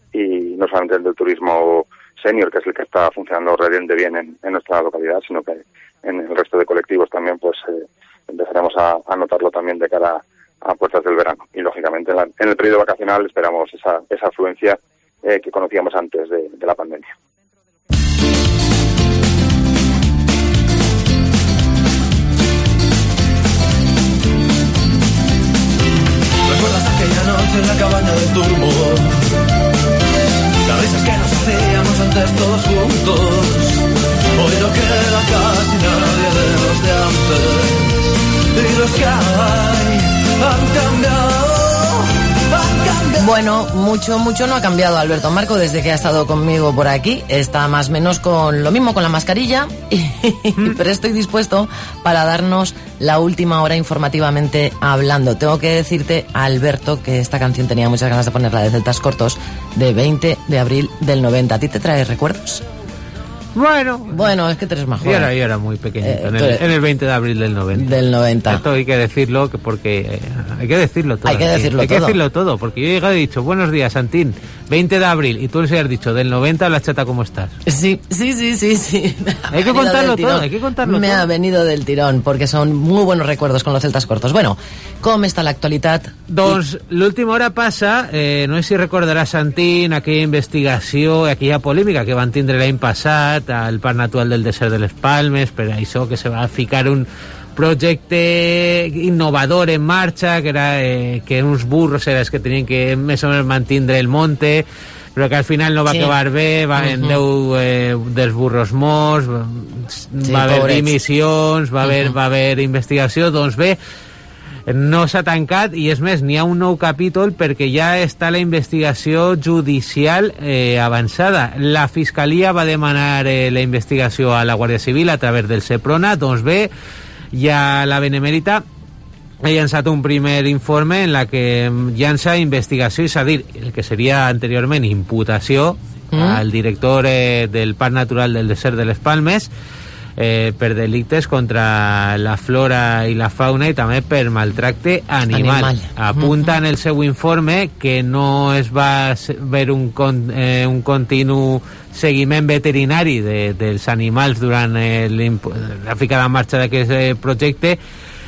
y no solamente el del turismo senior, que es el que está funcionando realmente bien en, en nuestra localidad, sino que en el resto de colectivos también pues eh, empezaremos a, a notarlo también de cara a puertas del verano y lógicamente en, la, en el periodo vacacional esperamos esa, esa afluencia eh, que conocíamos antes de, de la pandemia. ¿Recuerdas aquella noche en la cabaña del turbo? Las risas que nos hacíamos antes todos juntos. Hoy no queda casi nadie de los de antes. Y los que hay han cambiado, han cambiado. Bueno, mucho, mucho no ha cambiado Alberto Marco desde que ha estado conmigo por aquí. Está más o menos con lo mismo con la mascarilla, pero estoy dispuesto para darnos la última hora informativamente hablando. Tengo que decirte, Alberto, que esta canción tenía muchas ganas de ponerla de Celtas Cortos, de veinte de abril del noventa. ¿A ti te trae recuerdos? Bueno, bueno, es que tú eres más joven. Yo era, yo era muy pequeñito, eh, en, el, en el veinte de abril del noventa. Del noventa. Esto hay que decirlo, porque eh, hay que decirlo todo. Hay que decirlo hay todo. Hay que decirlo todo, porque yo he llegado y he dicho, buenos días, Santín, veinte de abril, y tú les has dicho, del noventa, la chata, ¿cómo estás? Sí, sí, sí, sí, sí. Hay que contarlo todo, hay que contarlo Me todo. ha venido del tirón, porque son muy buenos recuerdos con los Celtas Cortos. Bueno, ¿cómo está la actualidad? Doncs l'última hora passa, eh, no sé si recordarà Santín, aquella investigació, aquella polèmica que van tindre l'any passat al Parc Natural del Desert de les Palmes, per això que se va ficar un projecte innovador en marxa, que era eh, que uns burros eren els que tenien que més o menys mantindre el monte, però que al final no va sí. acabar bé, va en uh-huh. deu eh, dels burros morts, va, sí, va haver dimissions, va haver, uh-huh. va haver investigació, doncs bé, no s'ha tancat i és més, n'hi ha un nou capítol perquè ja està la investigació judicial eh, avançada. La Fiscalia va demanar eh, la investigació a la Guàrdia Civil a través del Seprona, doncs bé, ja la Benemèrita ha llançat un primer informe en la que llança investigació, és a dir, el que seria anteriorment imputació mm. al director eh, del Parc Natural del Desert de les Palmes, Eh, per delictes contra la flora i la fauna i també per maltracte animal. animal. Apunta en el seu informe que no es va ver un, con, eh, un continu seguiment veterinari de, dels animals durant el, la ficada en marxa d'aquest projecte,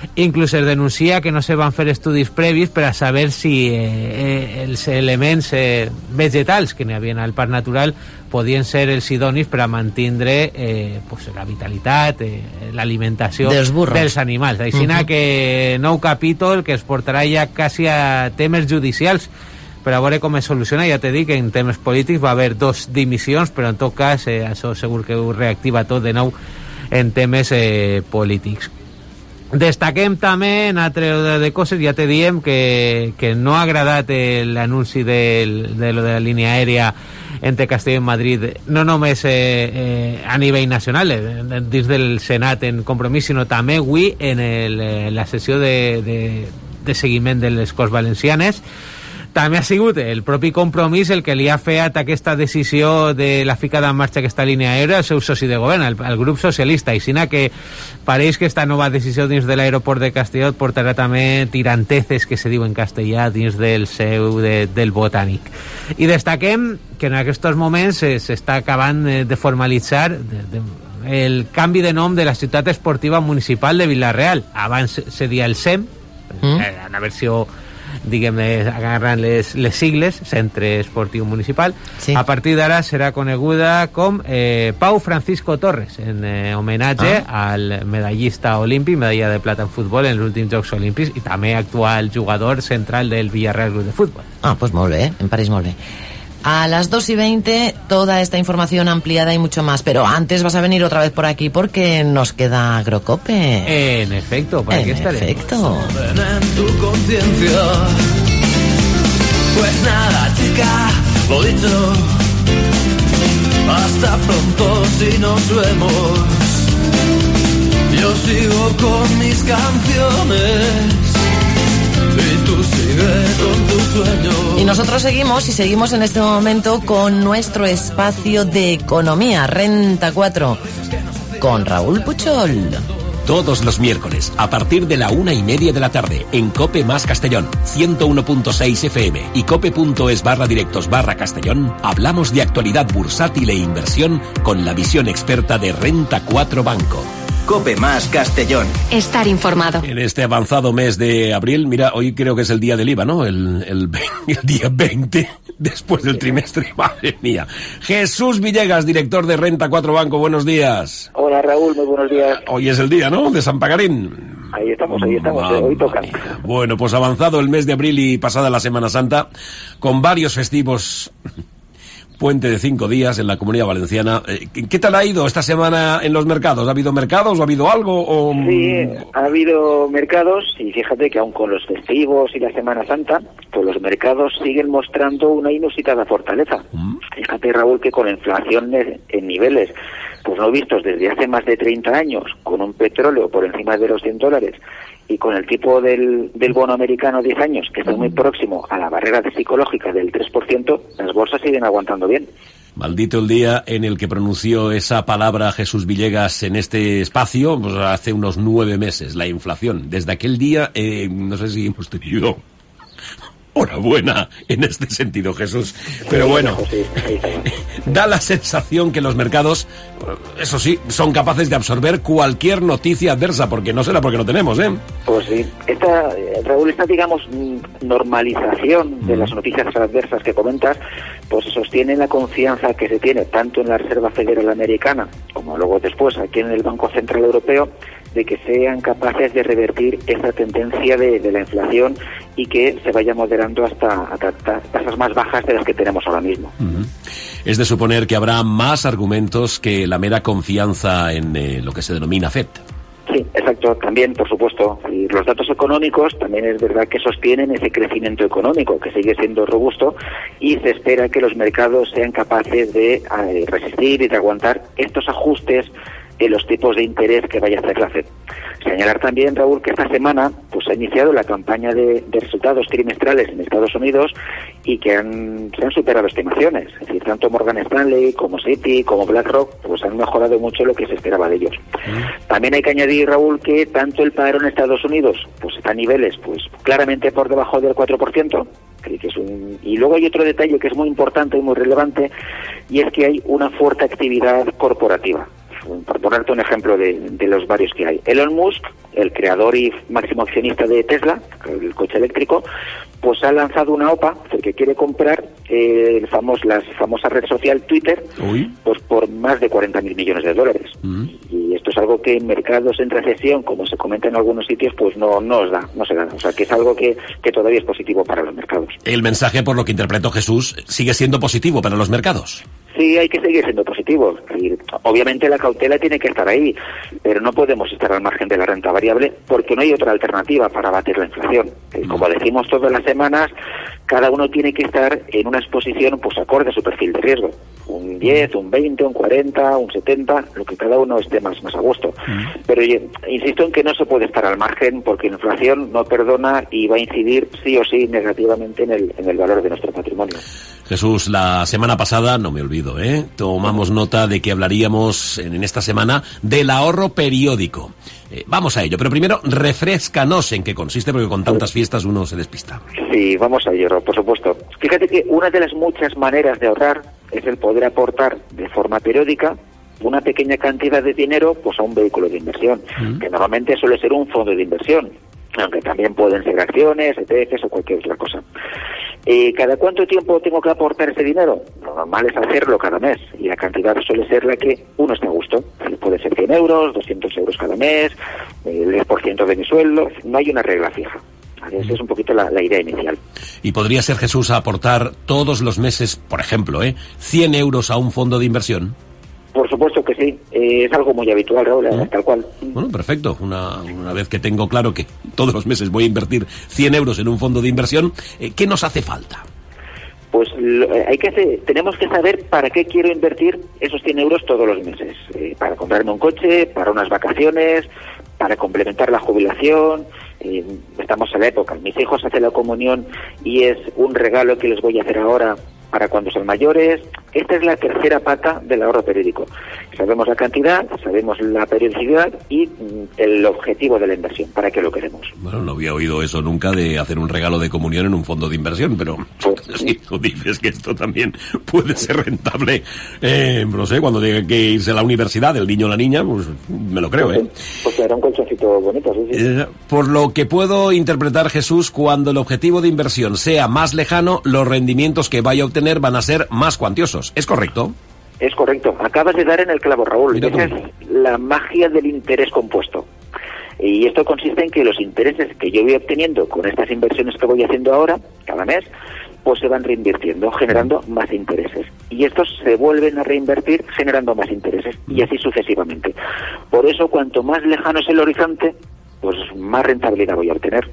Inclús es denuncia que no se van fer estudis previs per a saber si eh, els elements eh, vegetals que n'hi havia al parc natural podien ser els idonis per a mantindre eh, pues, la vitalitat, eh, l'alimentació dels, dels animals. Així uh-huh. que nou capítol que es portarà ja quasi a temes judicials per a veure com es soluciona. Ja t'he dit que en temes polítics va haver dos dimissions, però en tot cas eh, això segur que ho reactiva tot de nou en temes eh, polítics. Destaquem també en altre de coses, ja te diem que, que no ha agradat l'anunci de, de lo de la línia aèria entre Castelló i Madrid, no només eh, eh, a nivell nacional, eh, dins del Senat en Compromís, sinó també avui en el, eh, la sessió de, de, de seguiment de les Corts Valencianes. També ha sigut el propi Compromís el que li ha fet aquesta decisió de la ficada en marxa aquesta línia aèria al seu soci de govern, el, el grup socialista, i sinó que pareix que esta nova decisió dins de l'aeroport de Castelló portarà també tiranteces, que se diu en castellà, dins del seu de, del Botànic. I destaquem que en aquests moments s'està acabant de formalitzar de, de, el canvi de nom de la ciutat esportiva municipal de Vila-real. Abans se deia el S E M, mm. en la versió diguem-ne, agarrant les, les sigles, Centre Esportiu Municipal. Sí. A partir d'ara serà coneguda com eh, Pau Francisco Torres, en eh, homenatge ah. al medallista olímpic, medalla de plata en futbol en els últims Jocs Olímpics, i també actual jugador central del Villarreal Club de Fútbol. Ah, pues molt bé, em pareix molt bé. A las dos y veinte, toda esta información ampliada y mucho más. Pero antes vas a venir otra vez por aquí porque nos queda Agrocope. En efecto, por aquí en estaremos. En efecto. En tu conciencia. Pues nada, chica, lo dicho. Hasta pronto si nos vemos. Yo sigo con mis canciones. Y tú sigue con tus sueños. Y nosotros seguimos y seguimos en este momento con nuestro espacio de economía, Renta cuatro, con Raúl Puchol. Todos los miércoles, a partir de la una y media de la tarde, en COPE más Castellón, ciento uno punto seis F M y cope.es barra directos barra Castellón, hablamos de actualidad bursátil e inversión con la visión experta de Renta cuatro Banco. COPE más Castellón. Estar informado. En este avanzado mes de abril, mira, hoy creo que es el día del I V A, ¿no? El, el, el día veinte, después del trimestre, madre mía. Jesús Villegas, director de Renta cuatro Banco, buenos días. Hola Raúl, muy buenos días. Hoy es el día, ¿no? De San Pagarín. Ahí estamos, ahí estamos, eh, hoy toca. Bueno, pues avanzado el mes de abril y pasada la Semana Santa, con varios festivos... Puente de cinco días en la Comunidad Valenciana. ¿Qué tal ha ido esta semana en los mercados? ¿Ha habido mercados o ha habido algo? O... Sí, ha habido mercados y fíjate que aun con los festivos y la Semana Santa, pues los mercados siguen mostrando una inusitada fortaleza. ¿Mm? Fíjate, Raúl, que con la inflación en niveles pues no vistos desde hace más de treinta años, con un petróleo por encima de los cien dólares y con el tipo del, del bono americano diez años, que está muy próximo a la barrera psicológica del tres por ciento, las bolsas siguen aguantando bien. Maldito el día en el que pronunció esa palabra Jesús Villegas en este espacio, pues hace unos nueve meses, la inflación. Desde aquel día, eh, no sé si hemos tenido... Enhorabuena en este sentido, Jesús. Pero bueno, da la sensación que los mercados, eso sí, son capaces de absorber cualquier noticia adversa, porque no será porque no tenemos, ¿eh? Pues sí. Esta, Raúl, esta, digamos, normalización de las noticias adversas que comentas, pues sostiene la confianza que se tiene tanto en la Reserva Federal Americana como luego después aquí en el Banco Central Europeo, de que sean capaces de revertir esa tendencia de, de la inflación y que se vaya moderando hasta, hasta tasas más bajas de las que tenemos ahora mismo. Uh-huh. Es de suponer que habrá más argumentos que la mera confianza en eh, lo que se denomina F E D. Sí, exacto. También, por supuesto, y los datos económicos también es verdad que sostienen ese crecimiento económico que sigue siendo robusto y se espera que los mercados sean capaces de eh, resistir y de aguantar estos ajustes en los tipos de interés que vaya a hacer la F E D. Señalar también, Raúl, que esta semana pues ha iniciado la campaña de, de resultados trimestrales en Estados Unidos y que han, se han superado estimaciones. Es decir, tanto Morgan Stanley como Citi como BlackRock pues han mejorado mucho lo que se esperaba de ellos. Mm. También hay que añadir, Raúl, que tanto el paro en Estados Unidos pues está a niveles pues claramente por debajo del cuatro por ciento. Que es un... Y luego hay otro detalle que es muy importante y muy relevante, y es que hay una fuerte actividad corporativa. por ponerte un ejemplo de, de los varios que hay. Elon Musk, el creador y máximo accionista de Tesla, el coche eléctrico, pues ha lanzado una OPA porque quiere comprar eh, el famoso, la famosa red social Twitter, Uy. pues por más de cuarenta mil millones de dólares. Mm. Y esto es algo que en mercados en recesión, como se comenta en algunos sitios, pues no, no os da, no se da. O sea, que es algo que, que todavía es positivo para los mercados. El mensaje, por lo que interpretó Jesús, sigue siendo positivo para los mercados. Sí, hay que seguir siendo positivos. Obviamente la cautela tiene que estar ahí, pero no podemos estar al margen de la renta variable porque no hay otra alternativa para abatir la inflación. Como decimos todas las semanas, cada uno tiene que estar en una exposición pues acorde a su perfil de riesgo. Un diez, un veinte, un cuarenta, un setenta, lo que cada uno esté más, más a gusto. Pero insisto en que no se puede estar al margen porque la inflación no perdona y va a incidir sí o sí negativamente en el, en el valor de nuestro patrimonio. Jesús, la semana pasada, no me olvido, ¿eh? tomamos nota de que hablaríamos en esta semana del ahorro periódico. Eh, vamos a ello, pero primero refréscanos en qué consiste, porque con tantas fiestas uno se despista. Sí, vamos a ello, por supuesto. Fíjate que una de las muchas maneras de ahorrar es el poder aportar de forma periódica una pequeña cantidad de dinero pues a un vehículo de inversión, mm. que normalmente suele ser un fondo de inversión, aunque también pueden ser acciones, E T Fs o cualquier otra cosa. Eh, ¿Cada cuánto tiempo tengo que aportar ese dinero? Lo normal es hacerlo cada mes, y la cantidad suele ser la que uno está a gusto. Puede ser cien euros, doscientos euros cada mes, el diez por ciento de mi sueldo, no hay una regla fija. Esa es un poquito la, la idea inicial. ¿Y podría ser, Jesús, aportar todos los meses, por ejemplo, eh, cien euros a un fondo de inversión? Por supuesto que sí, eh, es algo muy habitual, Raúl, ¿eh? Tal cual. Bueno, perfecto. Una, una vez que tengo claro que todos los meses voy a invertir cien euros en un fondo de inversión, eh, ¿qué nos hace falta? Pues lo, hay que hacer, tenemos que saber para qué quiero invertir esos cien euros todos los meses. Eh, para comprarme un coche, para unas vacaciones, para complementar la jubilación. Eh, estamos en la época. Mis hijos hacen la comunión y es un regalo que les voy a hacer ahora para cuando son mayores. Esta es la tercera pata del ahorro periódico. Sabemos la cantidad, sabemos la periodicidad y mm, el objetivo de la inversión, para qué lo queremos. Bueno, no había oído eso nunca de hacer un regalo de comunión en un fondo de inversión, pero pues, si tú dices que esto también puede ser rentable, eh, no sé, cuando tenga que irse a la universidad el niño o la niña, pues me lo creo, pues, ¿eh? Pues era un colchoncito bonito, sí, sí. Eh, por lo que puedo interpretar, Jesús, cuando el objetivo de inversión sea más lejano, los rendimientos que vaya a obtener van a ser más cuantiosos. ¿Es correcto? Es correcto. Acabas de dar en el clavo, Raúl. Esa es la magia del interés compuesto. Y esto consiste en que los intereses que yo voy obteniendo con estas inversiones que voy haciendo ahora, cada mes, pues se van reinvirtiendo, generando más intereses. Y estos se vuelven a reinvertir generando más intereses. Y así sucesivamente. Por eso, cuanto más lejano es el horizonte, pues más rentabilidad voy a obtener.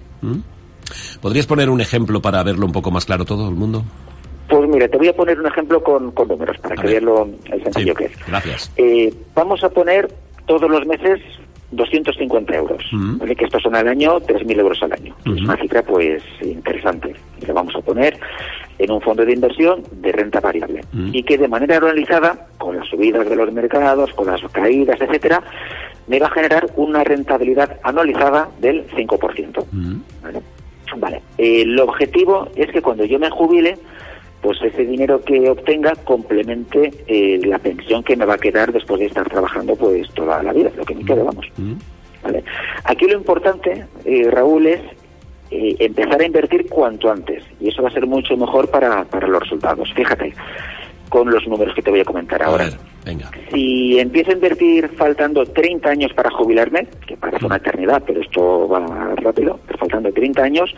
¿Podrías poner un ejemplo para verlo un poco más claro todo el mundo? Pues mira, te voy a poner un ejemplo con, con números para a que veas lo el sencillo sí, que es. Gracias. Eh, vamos a poner todos los meses doscientos cincuenta euros, uh-huh. ¿vale? Que estos son al año tres mil euros al año. Uh-huh. Es una cifra pues interesante. Y la vamos a poner en un fondo de inversión de renta variable uh-huh. y que de manera organizada, con las subidas de los mercados, con las caídas, etcétera, me va a generar una rentabilidad anualizada del cinco por ciento. Uh-huh. ¿Vale? Vale. Eh, el objetivo es que cuando yo me jubile, pues ese dinero que obtenga complemente eh, la pensión que me va a quedar después de estar trabajando pues toda la vida, lo que me quede, vamos. Mm. ¿Vale? Aquí lo importante, eh, Raúl, es eh, empezar a invertir cuanto antes, y eso va a ser mucho mejor para, para los resultados. Fíjate, con los números que te voy a comentar ahora. A ver, venga. Si empiezo a invertir faltando treinta años para jubilarme, que parece una eternidad, pero esto va rápido, pero faltando treinta años,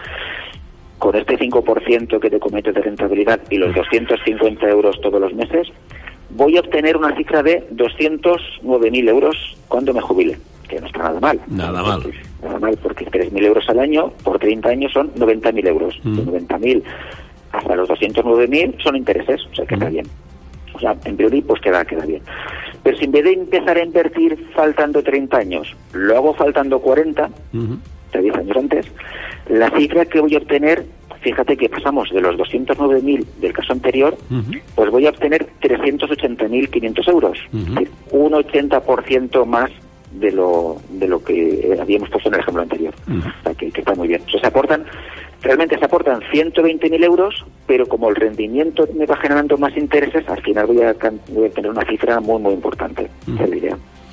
con este cinco por ciento que te comento de rentabilidad y los doscientos cincuenta euros todos los meses, voy a obtener una cifra de doscientos nueve mil euros cuando me jubile, que no está nada mal. Nada mal. Nada mal, porque tres mil euros al año por treinta años son noventa mil euros. Mm. De noventa mil hasta los doscientos nueve mil son intereses, o sea que mm. está bien. O sea, en priori pues queda, queda bien. Pero si en vez de empezar a invertir faltando treinta años, lo hago faltando cuarenta, mm-hmm. de diez años antes, la cifra que voy a obtener, fíjate que pasamos de los doscientos nueve mil del caso anterior, uh-huh. pues voy a obtener trescientos ochenta mil quinientos euros, uh-huh. es decir, un ochenta por ciento más de lo de lo que habíamos puesto en el ejemplo anterior. Uh-huh. O sea, que, que está muy bien. O sea, se aportan, realmente se aportan ciento veinte mil euros, pero como el rendimiento me va generando más intereses, al final voy a, voy a tener una cifra muy, muy importante, uh-huh. esa es la idea.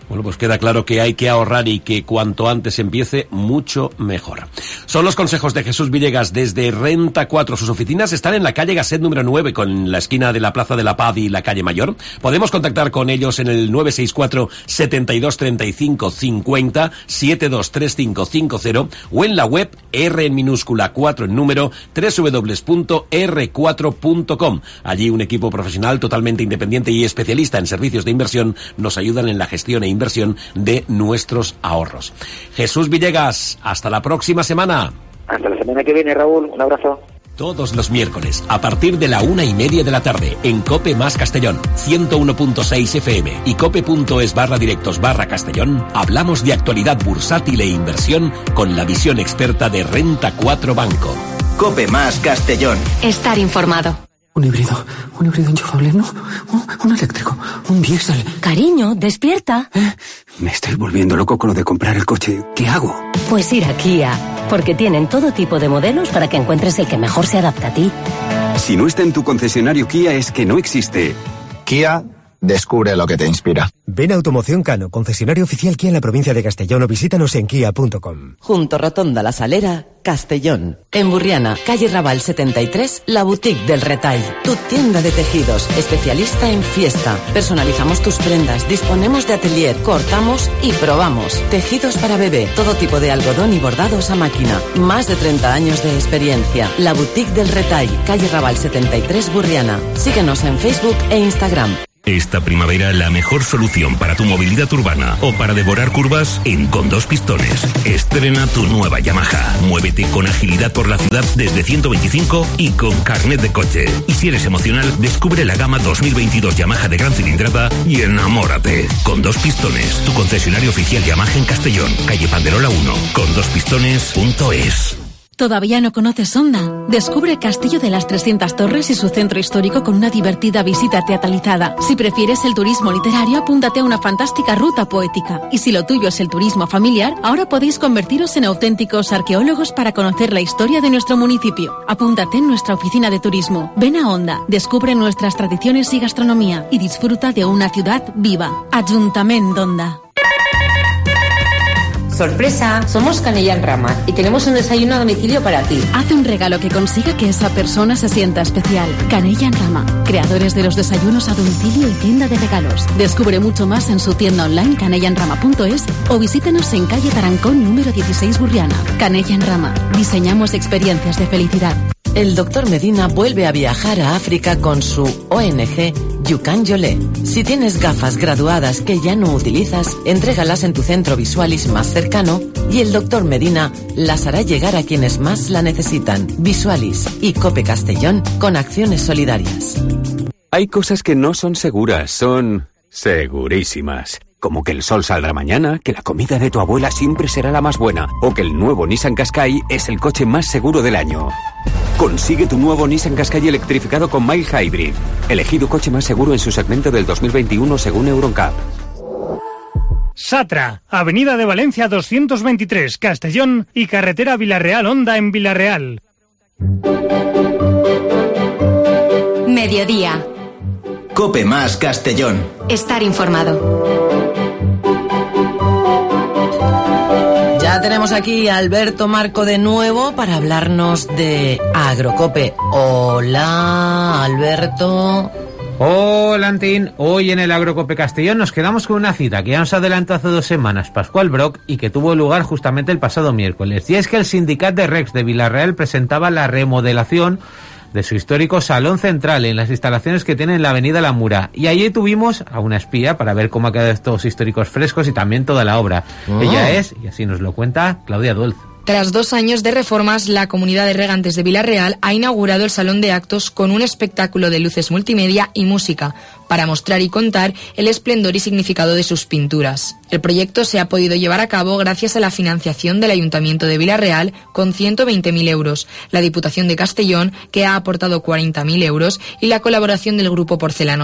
Bueno, pues queda claro que hay que ahorrar y que cuanto antes empiece, mucho mejor. Son los consejos de Jesús Villegas desde Renta cuatro. Sus oficinas están en la calle Gasset número nueve, con la esquina de la Plaza de la Paz y la calle Mayor. Podemos contactar con ellos en el nueve seis cuatro, setenta y dos, treinta y cinco, cincuenta, setenta y dos, treinta y cinco cincuenta o en la web R en minúscula cuatro en número doble u doble u doble u punto erre cuatro punto com. Allí un equipo profesional totalmente independiente y especialista en servicios de inversión nos ayudan en la gestión e inversión de nuestros ahorros. Jesús Villegas, hasta la próxima semana. Hasta la semana que viene, Raúl. Un abrazo. Todos los miércoles, a partir de la una y media de la tarde, en Cope más Castellón, ciento uno punto seis F M y cope.es barra directos barra Castellón, hablamos de actualidad bursátil e inversión con la visión experta de Renta cuatro Banco. Cope más Castellón. Estar informado. Un híbrido, un híbrido enchufable, no, un, un eléctrico, un diésel. Cariño, despierta. ¿Eh? Me estoy volviendo loco con lo de comprar el coche. ¿Qué hago? Pues ir a Kia, porque tienen todo tipo de modelos para que encuentres el que mejor se adapta a ti. Si no está en tu concesionario Kia es que no existe. Kia, descubre lo que te inspira. Ven a Automoción Cano, concesionario oficial Kia en la provincia de Castellón, o visítanos en kia punto com. Junto Rotonda La Salera, Castellón. En Burriana, calle Raval setenta y tres, la boutique del Retail. Tu tienda de tejidos, especialista en fiesta. Personalizamos tus prendas, disponemos de atelier, cortamos y probamos. Tejidos para bebé, todo tipo de algodón y bordados a máquina. Más de treinta años de experiencia. La boutique del Retail, calle Raval setenta y tres, Burriana. Síguenos en Facebook e Instagram. Esta primavera la mejor solución para tu movilidad urbana o para devorar curvas en Con Dos Pistones. Estrena tu nueva Yamaha. Muévete con agilidad por la ciudad desde ciento veinticinco y con carnet de coche. Y si eres emocional, descubre la gama dos mil veintidós Yamaha de gran cilindrada y enamórate. Con Dos Pistones, tu concesionario oficial Yamaha en Castellón, calle Panderola uno, con dos pistones punto es. ¿Todavía no conoces Onda? Descubre Castillo de las trescientas Torres y su centro histórico con una divertida visita teatralizada. Si prefieres el turismo literario, apúntate a una fantástica ruta poética. Y si lo tuyo es el turismo familiar, ahora podéis convertiros en auténticos arqueólogos para conocer la historia de nuestro municipio. Apúntate en nuestra oficina de turismo. Ven a Onda, descubre nuestras tradiciones y gastronomía y disfruta de una ciudad viva. Ayuntamiento Onda. ¡Sorpresa! Somos Canella en Rama y tenemos un desayuno a domicilio para ti. Haz un regalo que consiga que esa persona se sienta especial. Canella en Rama, creadores de los desayunos a domicilio y tienda de regalos. Descubre mucho más en su tienda online canella en rama punto es o visítenos en calle Tarancón número dieciséis, Burriana. Canella en Rama, diseñamos experiencias de felicidad. El doctor Medina vuelve a viajar a África con su O N G Yukan Yolé. Si tienes gafas graduadas que ya no utilizas, entrégalas en tu centro Visualis más cercano y el doctor Medina las hará llegar a quienes más la necesitan. Visualis y Cope Castellón con acciones solidarias. Hay cosas que no son seguras, son segurísimas. Como que el sol saldrá mañana, que la comida de tu abuela siempre será la más buena, o que el nuevo Nissan Qashqai es el coche más seguro del año. Consigue tu nuevo Nissan Qashqai electrificado con Mild Hybrid. Elegido coche más seguro en su segmento del dos mil veintiuno según Euroncap. Satra, Avenida de Valencia doscientos veintitrés, Castellón y Carretera Villarreal-Honda en Villarreal. Mediodía. Cope más Castellón. Estar informado. Ya tenemos aquí a Alberto Marco de nuevo para hablarnos de Agrocope. Hola, Alberto. Hola, Antín. Hoy en el Agrocope Castellón nos quedamos con una cita que ya nos adelantó hace dos semanas Pascual Broc y que tuvo lugar justamente el pasado miércoles. Y es que el Sindicat de Recs de Villarreal presentaba la remodelación de su histórico Salón Central en las instalaciones que tiene en la avenida La Mura. Y allí tuvimos a una espía para ver cómo ha quedado estos históricos frescos y también toda la obra. Oh. Ella es, y así nos lo cuenta, Claudia Dulz. Tras dos años de reformas, la Comunidad de Regantes de Villarreal ha inaugurado el Salón de Actos con un espectáculo de luces multimedia y música para mostrar y contar el esplendor y significado de sus pinturas. El proyecto se ha podido llevar a cabo gracias a la financiación del Ayuntamiento de Villarreal con ciento veinte mil euros, la Diputación de Castellón, que ha aportado cuarenta mil euros, y la colaboración del Grupo Porcelanosa.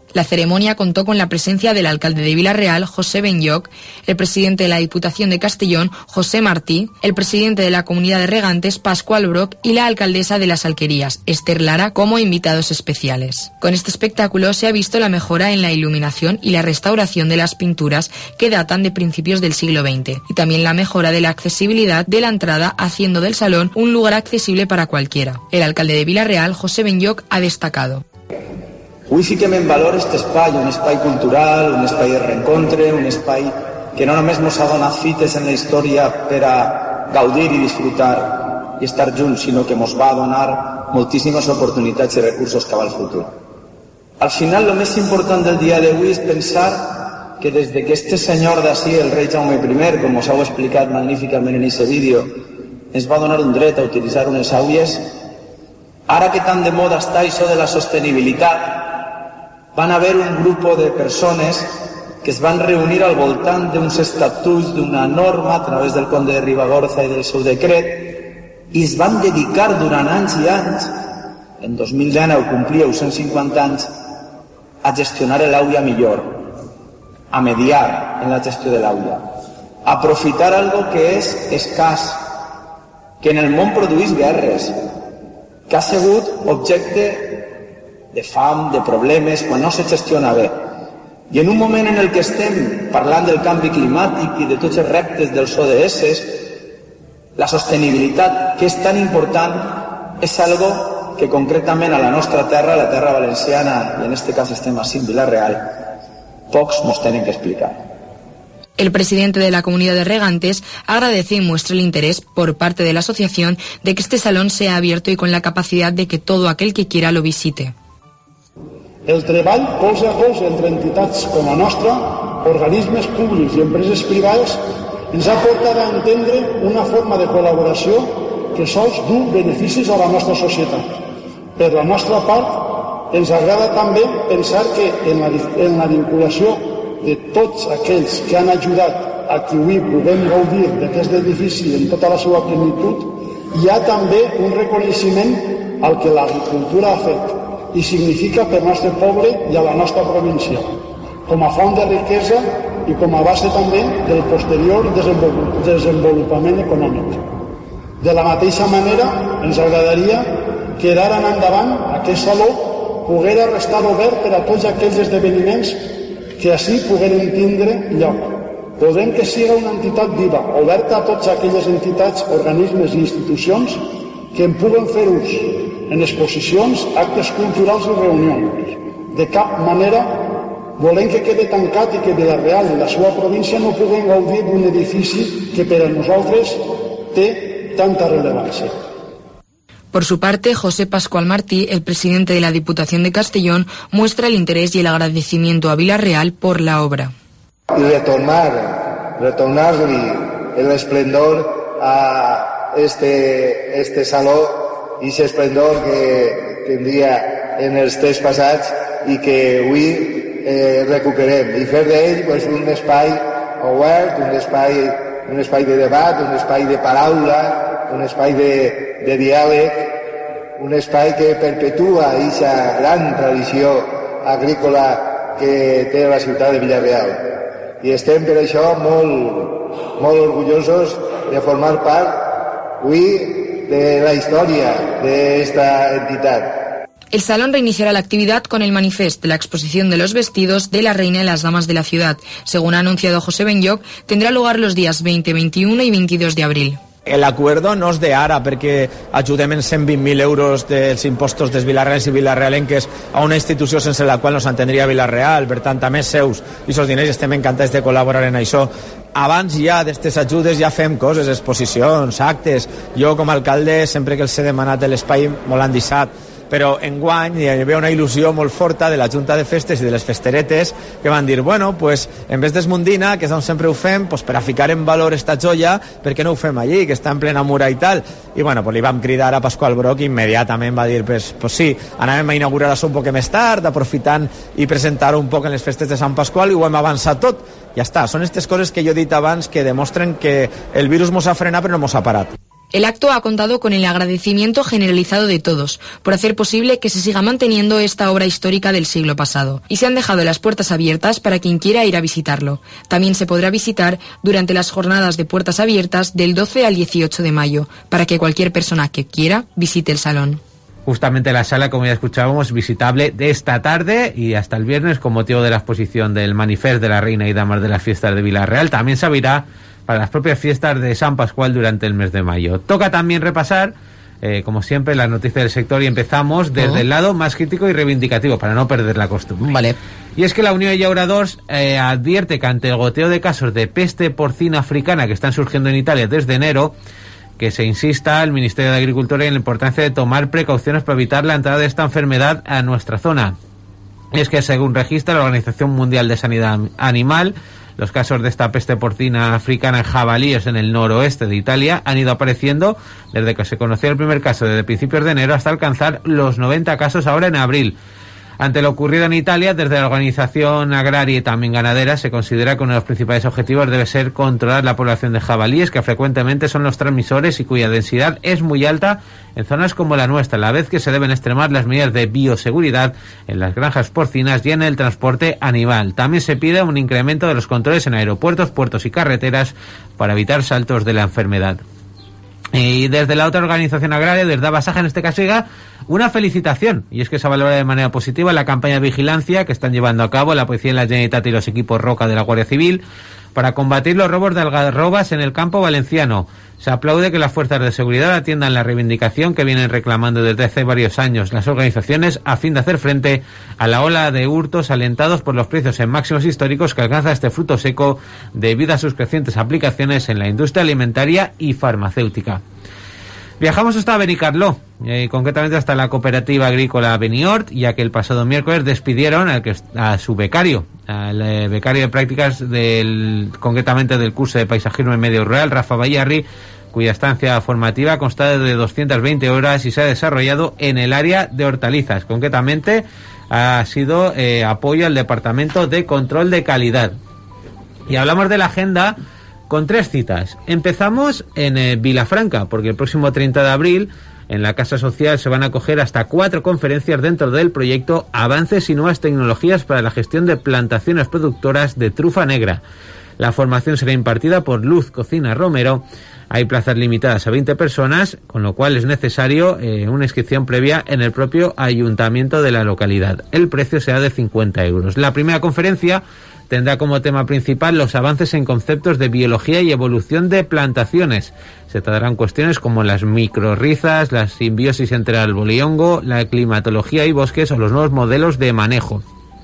La ceremonia contó con la presencia del alcalde de Vila-real, José Benlloch, el presidente de la Diputación de Castellón, José Martí, el presidente de la Comunidad de Regantes, Pascual Broc, y la alcaldesa de las Alquerías, Esther Lara, como invitados especiales. Con este espectáculo se ha visto la mejora en la iluminación y la restauración de las pinturas que datan de principios del siglo veinte, y también la mejora de la accesibilidad de la entrada, haciendo del salón un lugar accesible para cualquiera. El alcalde de Vila-real, José Benlloch, ha destacado: Avui fiquem en valor aquest espai, un espai cultural, un espai de reencontre, un espai que no només ens ha donat fites en la història per a gaudir i disfrutar i estar junts, sinó que ens va donar moltíssimes oportunitats i recursos cap al futur. Al final, el més important del dia d'avui és pensar que des que este senyor d'ací, el rei Jaume primer, com us heu explicat magníficament en aquest vídeo, ens va donar un dret a utilitzar unes àuies, ara que tan de moda està això de la sostenibilitat, van haver un grup de persones que es van reunir al voltant d'uns estatuts, d'una norma a través del conde de Ribagorza i del seu decret, i es van dedicar durant anys i anys, en dos mil dinou complíeu cent cinquanta anys, a gestionar l'àuia millor, a mediar en la gestió de l'àuia, a aprofitar algo que és escàs, que en el món produeix guerres, que ha sigut objecte de fam, de problemes, quan no se gestiona bé. I en un moment en el que estem parlant del canvi climàtic i de tots els reptes dels O D S, la sostenibilitat, que és tan important, és algo que concretament a la nostra terra, la terra valenciana, i en este cas estem així en Vila-real, pocs nos tenen que explicar. El presidente de la Comunidad de Regantes agradece y muestra el interés por parte de la asociación de que este salón sea abierto y con la capacidad de que todo aquel que quiera lo visite. El treball colze a colze entre entitats com la nostra, organismes públics i empreses privades, ens ha portat a entendre una forma de col·laboració que sols du beneficis a la nostra societat. Per la nostra part, ens agrada també pensar que en la, en la vinculació de tots aquells que han ajudat a que avui puguem gaudir d'aquest edifici en tota la seva plenitud, hi ha també un reconeixement al que l'agricultura ha fet i significa per al nostre poble i a la nostra província, com a font de riquesa i com a base també del posterior desenvolupament econòmic. De la mateixa manera, ens agradaria que d'ara en endavant aquest saló poguera restar obert per a tots aquells esdeveniments que així pogueren tindre lloc. Podem que siga una entitat viva, oberta a totes aquelles entitats, organismes i institucions que en puguen fer ús en exposicions, actes culturals i reunions. De cap manera volem que quede tancat i que Vila-real i la seva província no puguen gaudir d'un edifici que per a nosaltres té tanta relevancia. Por su parte, José Pascual Martí, el presidente de la Diputación de Castellón, muestra el interés y el agradecimiento a Vila-real por la obra. Y retornar, retornar-li el esplendor a este, este saló i aquest esplendor que tindria en els temps passats i que avui eh, recuperem i fer d'ell pues, un espai obert, un espai, un espai de debat, un espai de paraula, un espai de, de diàleg, un espai que perpetua aquesta gran tradició agrícola que té la ciutat de Vila-real. I estem per això molt, molt orgullosos de formar part avui de la historia de esta entidad. El salón reiniciará la actividad con el manifest de la exposición de los vestidos de la reina y las damas de la ciudad. Según ha anunciado José Benlloch, tendrá lugar los días veinte, veintiuno y veintidós de abril. El acuerdo no és d'ara perquè ajudem en cent vint mil euros dels impostos dels vilarreals i vilarrealenques a una institució sense la qual no s'entendria Vila-real, per tant, a més seus i aquests diners estem encantats de col·laborar en això. Abans ja d'aquestes ajudes ja fem coses, exposicions, actes. Jo com a alcalde sempre que els he demanat l'espai me l'han deixat, però enguany hi havia una il·lusió molt forta de la Junta de Festes i de les festeretes que van dir, bueno, pues, en vez d'esmundina, que és on sempre ho fem, pues, per a ficar en valor esta joia, per què no ho fem allí, que està en plena mura i tal? I bueno, pues, li vam cridar a Pascual Broc i immediatament va dir, pues, pues sí, anàvem a inaugurar això un poc més tard, aprofitant i presentar un poc en les festes de Sant Pasqual, i ho hem avançat tot. Ja està, són aquestes coses que jo he dit abans que demostren que el virus mos ha frenat però no mos ha parat. El acto ha contado con el agradecimiento generalizado de todos por hacer posible que se siga manteniendo esta obra histórica del siglo pasado, y se han dejado las puertas abiertas para quien quiera ir a visitarlo. También se podrá visitar durante las jornadas de puertas abiertas del doce al dieciocho de mayo, para que cualquier persona que quiera visite el salón. Justamente la sala, como ya escuchábamos, visitable de esta tarde y hasta el viernes con motivo de la exposición del Manifest de la Reina y Damas de las Fiestas de Vila-real. También se abrirá para las propias fiestas de San Pascual durante el mes de mayo. Toca también repasar, eh, como siempre, las noticias del sector, y empezamos desde oh. el lado más crítico y reivindicativo, para no perder la costumbre. Vale. Y es que la Unión de Llauradors eh, advierte que ante el goteo de casos de peste porcina africana que están surgiendo en Italia desde enero, que se insista al Ministerio de Agricultura en la importancia de tomar precauciones para evitar la entrada de esta enfermedad a nuestra zona. Y es que, según registra la Organización Mundial de Sanidad Animal, los casos de esta peste porcina africana en jabalíes en el noroeste de Italia han ido apareciendo desde que se conoció el primer caso desde principios de enero hasta alcanzar los noventa casos ahora en abril. Ante lo ocurrido en Italia, desde la organización agraria y también ganadera, se considera que uno de los principales objetivos debe ser controlar la población de jabalíes, que frecuentemente son los transmisores y cuya densidad es muy alta en zonas como la nuestra, a la vez que se deben extremar las medidas de bioseguridad en las granjas porcinas y en el transporte animal. También se pide un incremento de los controles en aeropuertos, puertos y carreteras para evitar saltos de la enfermedad. Y desde la otra organización agraria, desde Abasaja, en este caso, llega una felicitación, y es que se valora de manera positiva la campaña de vigilancia que están llevando a cabo la Policía de la Generalitat y los equipos Roca de la Guardia Civil para combatir los robos de algarrobas en el campo valenciano. Se aplaude que las fuerzas de seguridad atiendan la reivindicación que vienen reclamando desde hace varios años las organizaciones a fin de hacer frente a la ola de hurtos alentados por los precios en máximos históricos que alcanza este fruto seco debido a sus crecientes aplicaciones en la industria alimentaria y farmacéutica. Viajamos hasta Benicarló, eh, concretamente hasta la cooperativa agrícola Beniort, ya que el pasado miércoles despidieron al que, a su becario, al eh, becario de prácticas del, concretamente del curso de paisajismo en medio rural, Rafa Bayarri, cuya estancia formativa consta de doscientas veinte horas y se ha desarrollado en el área de hortalizas. Concretamente ha sido eh, apoyo al Departamento de Control de Calidad. Y hablamos de la agenda con tres citas. Empezamos en eh, Vilafranca, porque el próximo treinta de abril en la Casa Social se van a acoger hasta cuatro conferencias dentro del proyecto Avances y Nuevas Tecnologías para la Gestión de Plantaciones Productoras de Trufa Negra. La formación será impartida por Luz Cocina Romero. Hay plazas limitadas a veinte personas, con lo cual es necesario eh, una inscripción previa en el propio ayuntamiento de la localidad. El precio será de cincuenta euros. La primera conferencia tendrá como tema principal los avances en conceptos de biología y evolución de plantaciones. Se tratarán cuestiones como las microrrizas, la simbiosis entre árbol y hongo, la climatología y bosques o los nuevos modelos de manejo.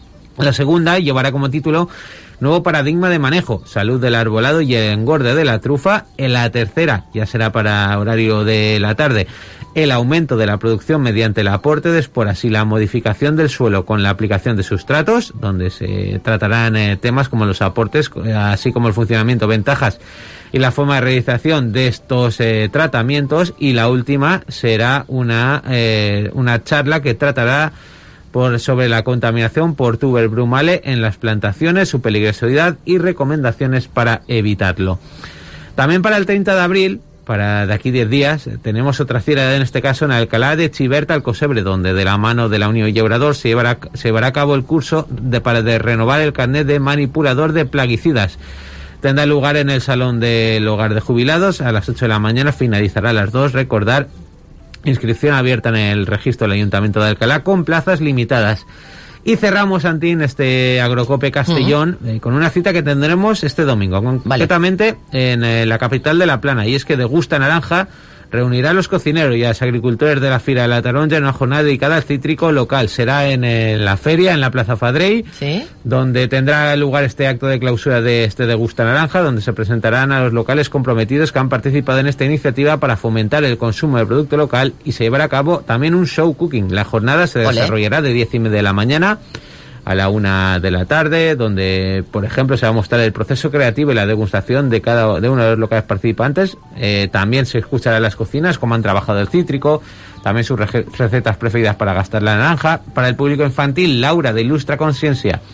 La segunda llevará como título Nuevo paradigma de manejo, salud del arbolado y el engorde de la trufa. En la tercera, ya será para horario de la tarde, el aumento de la producción mediante el aporte de esporas y la modificación del suelo con la aplicación de sustratos, donde se tratarán eh, temas como los aportes, así como el funcionamiento, ventajas y la forma de realización de estos eh, tratamientos. Y la última será una, eh, una charla que tratará Por, sobre la contaminación por tuber brumale en las plantaciones, su peligrosidad y recomendaciones para evitarlo. También para el treinta de abril, para de aquí diez días, tenemos otra cita, en este caso en Alcalá de Chiberta, Alcosebre, donde de la mano de la Unión de Llauradors se llevará, se llevará a cabo el curso de, para de renovar el carnet de manipulador de plaguicidas. Tendrá lugar en el Salón del Hogar de Jubilados a las ocho de la mañana, finalizará a las dos. Recordar, inscripción abierta en el registro del Ayuntamiento de Alcalá con plazas limitadas. Y cerramos, Antín, este Agrocope Castellón uh-huh. eh, con una cita que tendremos este domingo, concretamente vale. en eh, la capital de La Plana, y es que Degusta Naranja reunirá a los cocineros y a los agricultores de la Fira de la Taronja en una jornada dedicada al cítrico local. Será en eh, la feria, en la Plaza Fadrey, ¿sí?, donde tendrá lugar este acto de clausura de este Degusta Naranja, donde se presentarán a los locales comprometidos que han participado en esta iniciativa para fomentar el consumo de producto local, y se llevará a cabo también un show cooking. La jornada se desarrollará de diez y media de la mañana a la una de la tarde, donde, por ejemplo, se va a mostrar el proceso creativo y la degustación de cada de uno de los locales participantes. Eh, también se escuchará en las cocinas cómo han trabajado el cítrico, también sus recetas preferidas para gastar la naranja. Para el público infantil, Laura de Ilustra Conciencia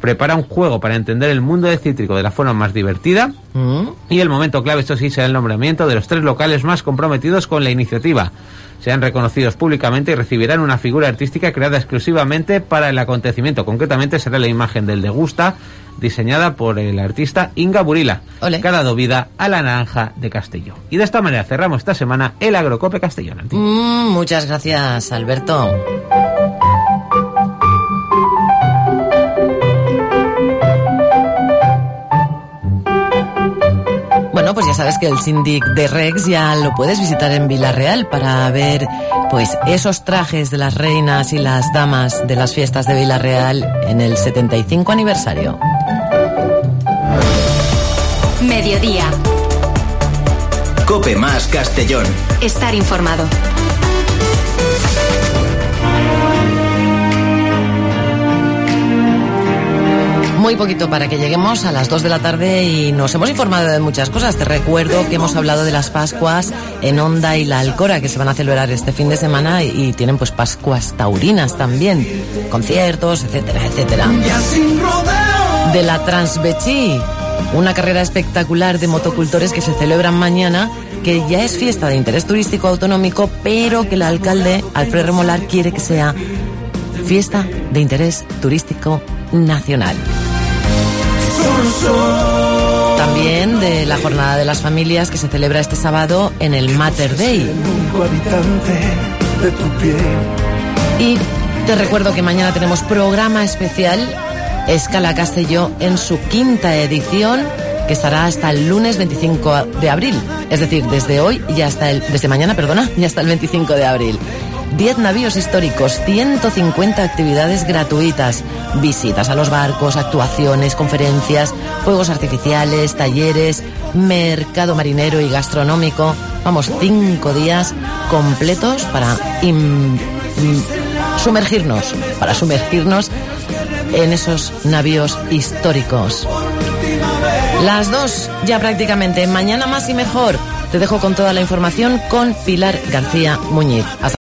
prepara un juego para entender el mundo de Cítrico de la forma más divertida. ¿Mm? Y el momento clave, esto sí, será el nombramiento de los tres locales más comprometidos con la iniciativa. Sean reconocidos públicamente y recibirán una figura artística creada exclusivamente para el acontecimiento. Concretamente será la imagen del Degusta, diseñada por el artista Inga Burila, Ole. que ha dado vida a la naranja de Castelló. Y de esta manera cerramos esta semana el Agrocope Castellón. Mm, muchas gracias, Alberto. Bueno, pues ya sabes que el Síndic de Rex ya lo puedes visitar en Vila-real para ver pues esos trajes de las reinas y las damas de las fiestas de Vila-real en el setenta y cinco aniversario. Mediodía. Cope más Castellón. Estar informado. Muy poquito para que lleguemos a las dos de la tarde y nos hemos informado de muchas cosas. Te recuerdo que hemos hablado de las Pascuas en Onda y la Alcora, que se van a celebrar este fin de semana, y tienen pues Pascuas taurinas también, conciertos, etcétera, etcétera. De la Transbechí, una carrera espectacular de motocultores que se celebran mañana, que ya es fiesta de interés turístico autonómico, pero que el alcalde, Alfredo Remolar, quiere que sea fiesta de interés turístico nacional. También de la Jornada de las Familias, que se celebra este sábado en el Mater Dei. Y te recuerdo que mañana tenemos programa especial Escala Castelló en su quinta edición, que estará hasta el lunes veinticinco de abril. Es decir, desde hoy y hasta el, desde mañana, perdona, y hasta el veinticinco de abril. diez navíos históricos, ciento cincuenta actividades gratuitas, visitas a los barcos, actuaciones, conferencias, fuegos artificiales, talleres, mercado marinero y gastronómico. Vamos, cinco días completos para im, im, sumergirnos, para sumergirnos en esos navíos históricos. Las dos ya prácticamente. Mañana más y mejor. Te dejo con toda la información con Pilar García Muñiz. Hasta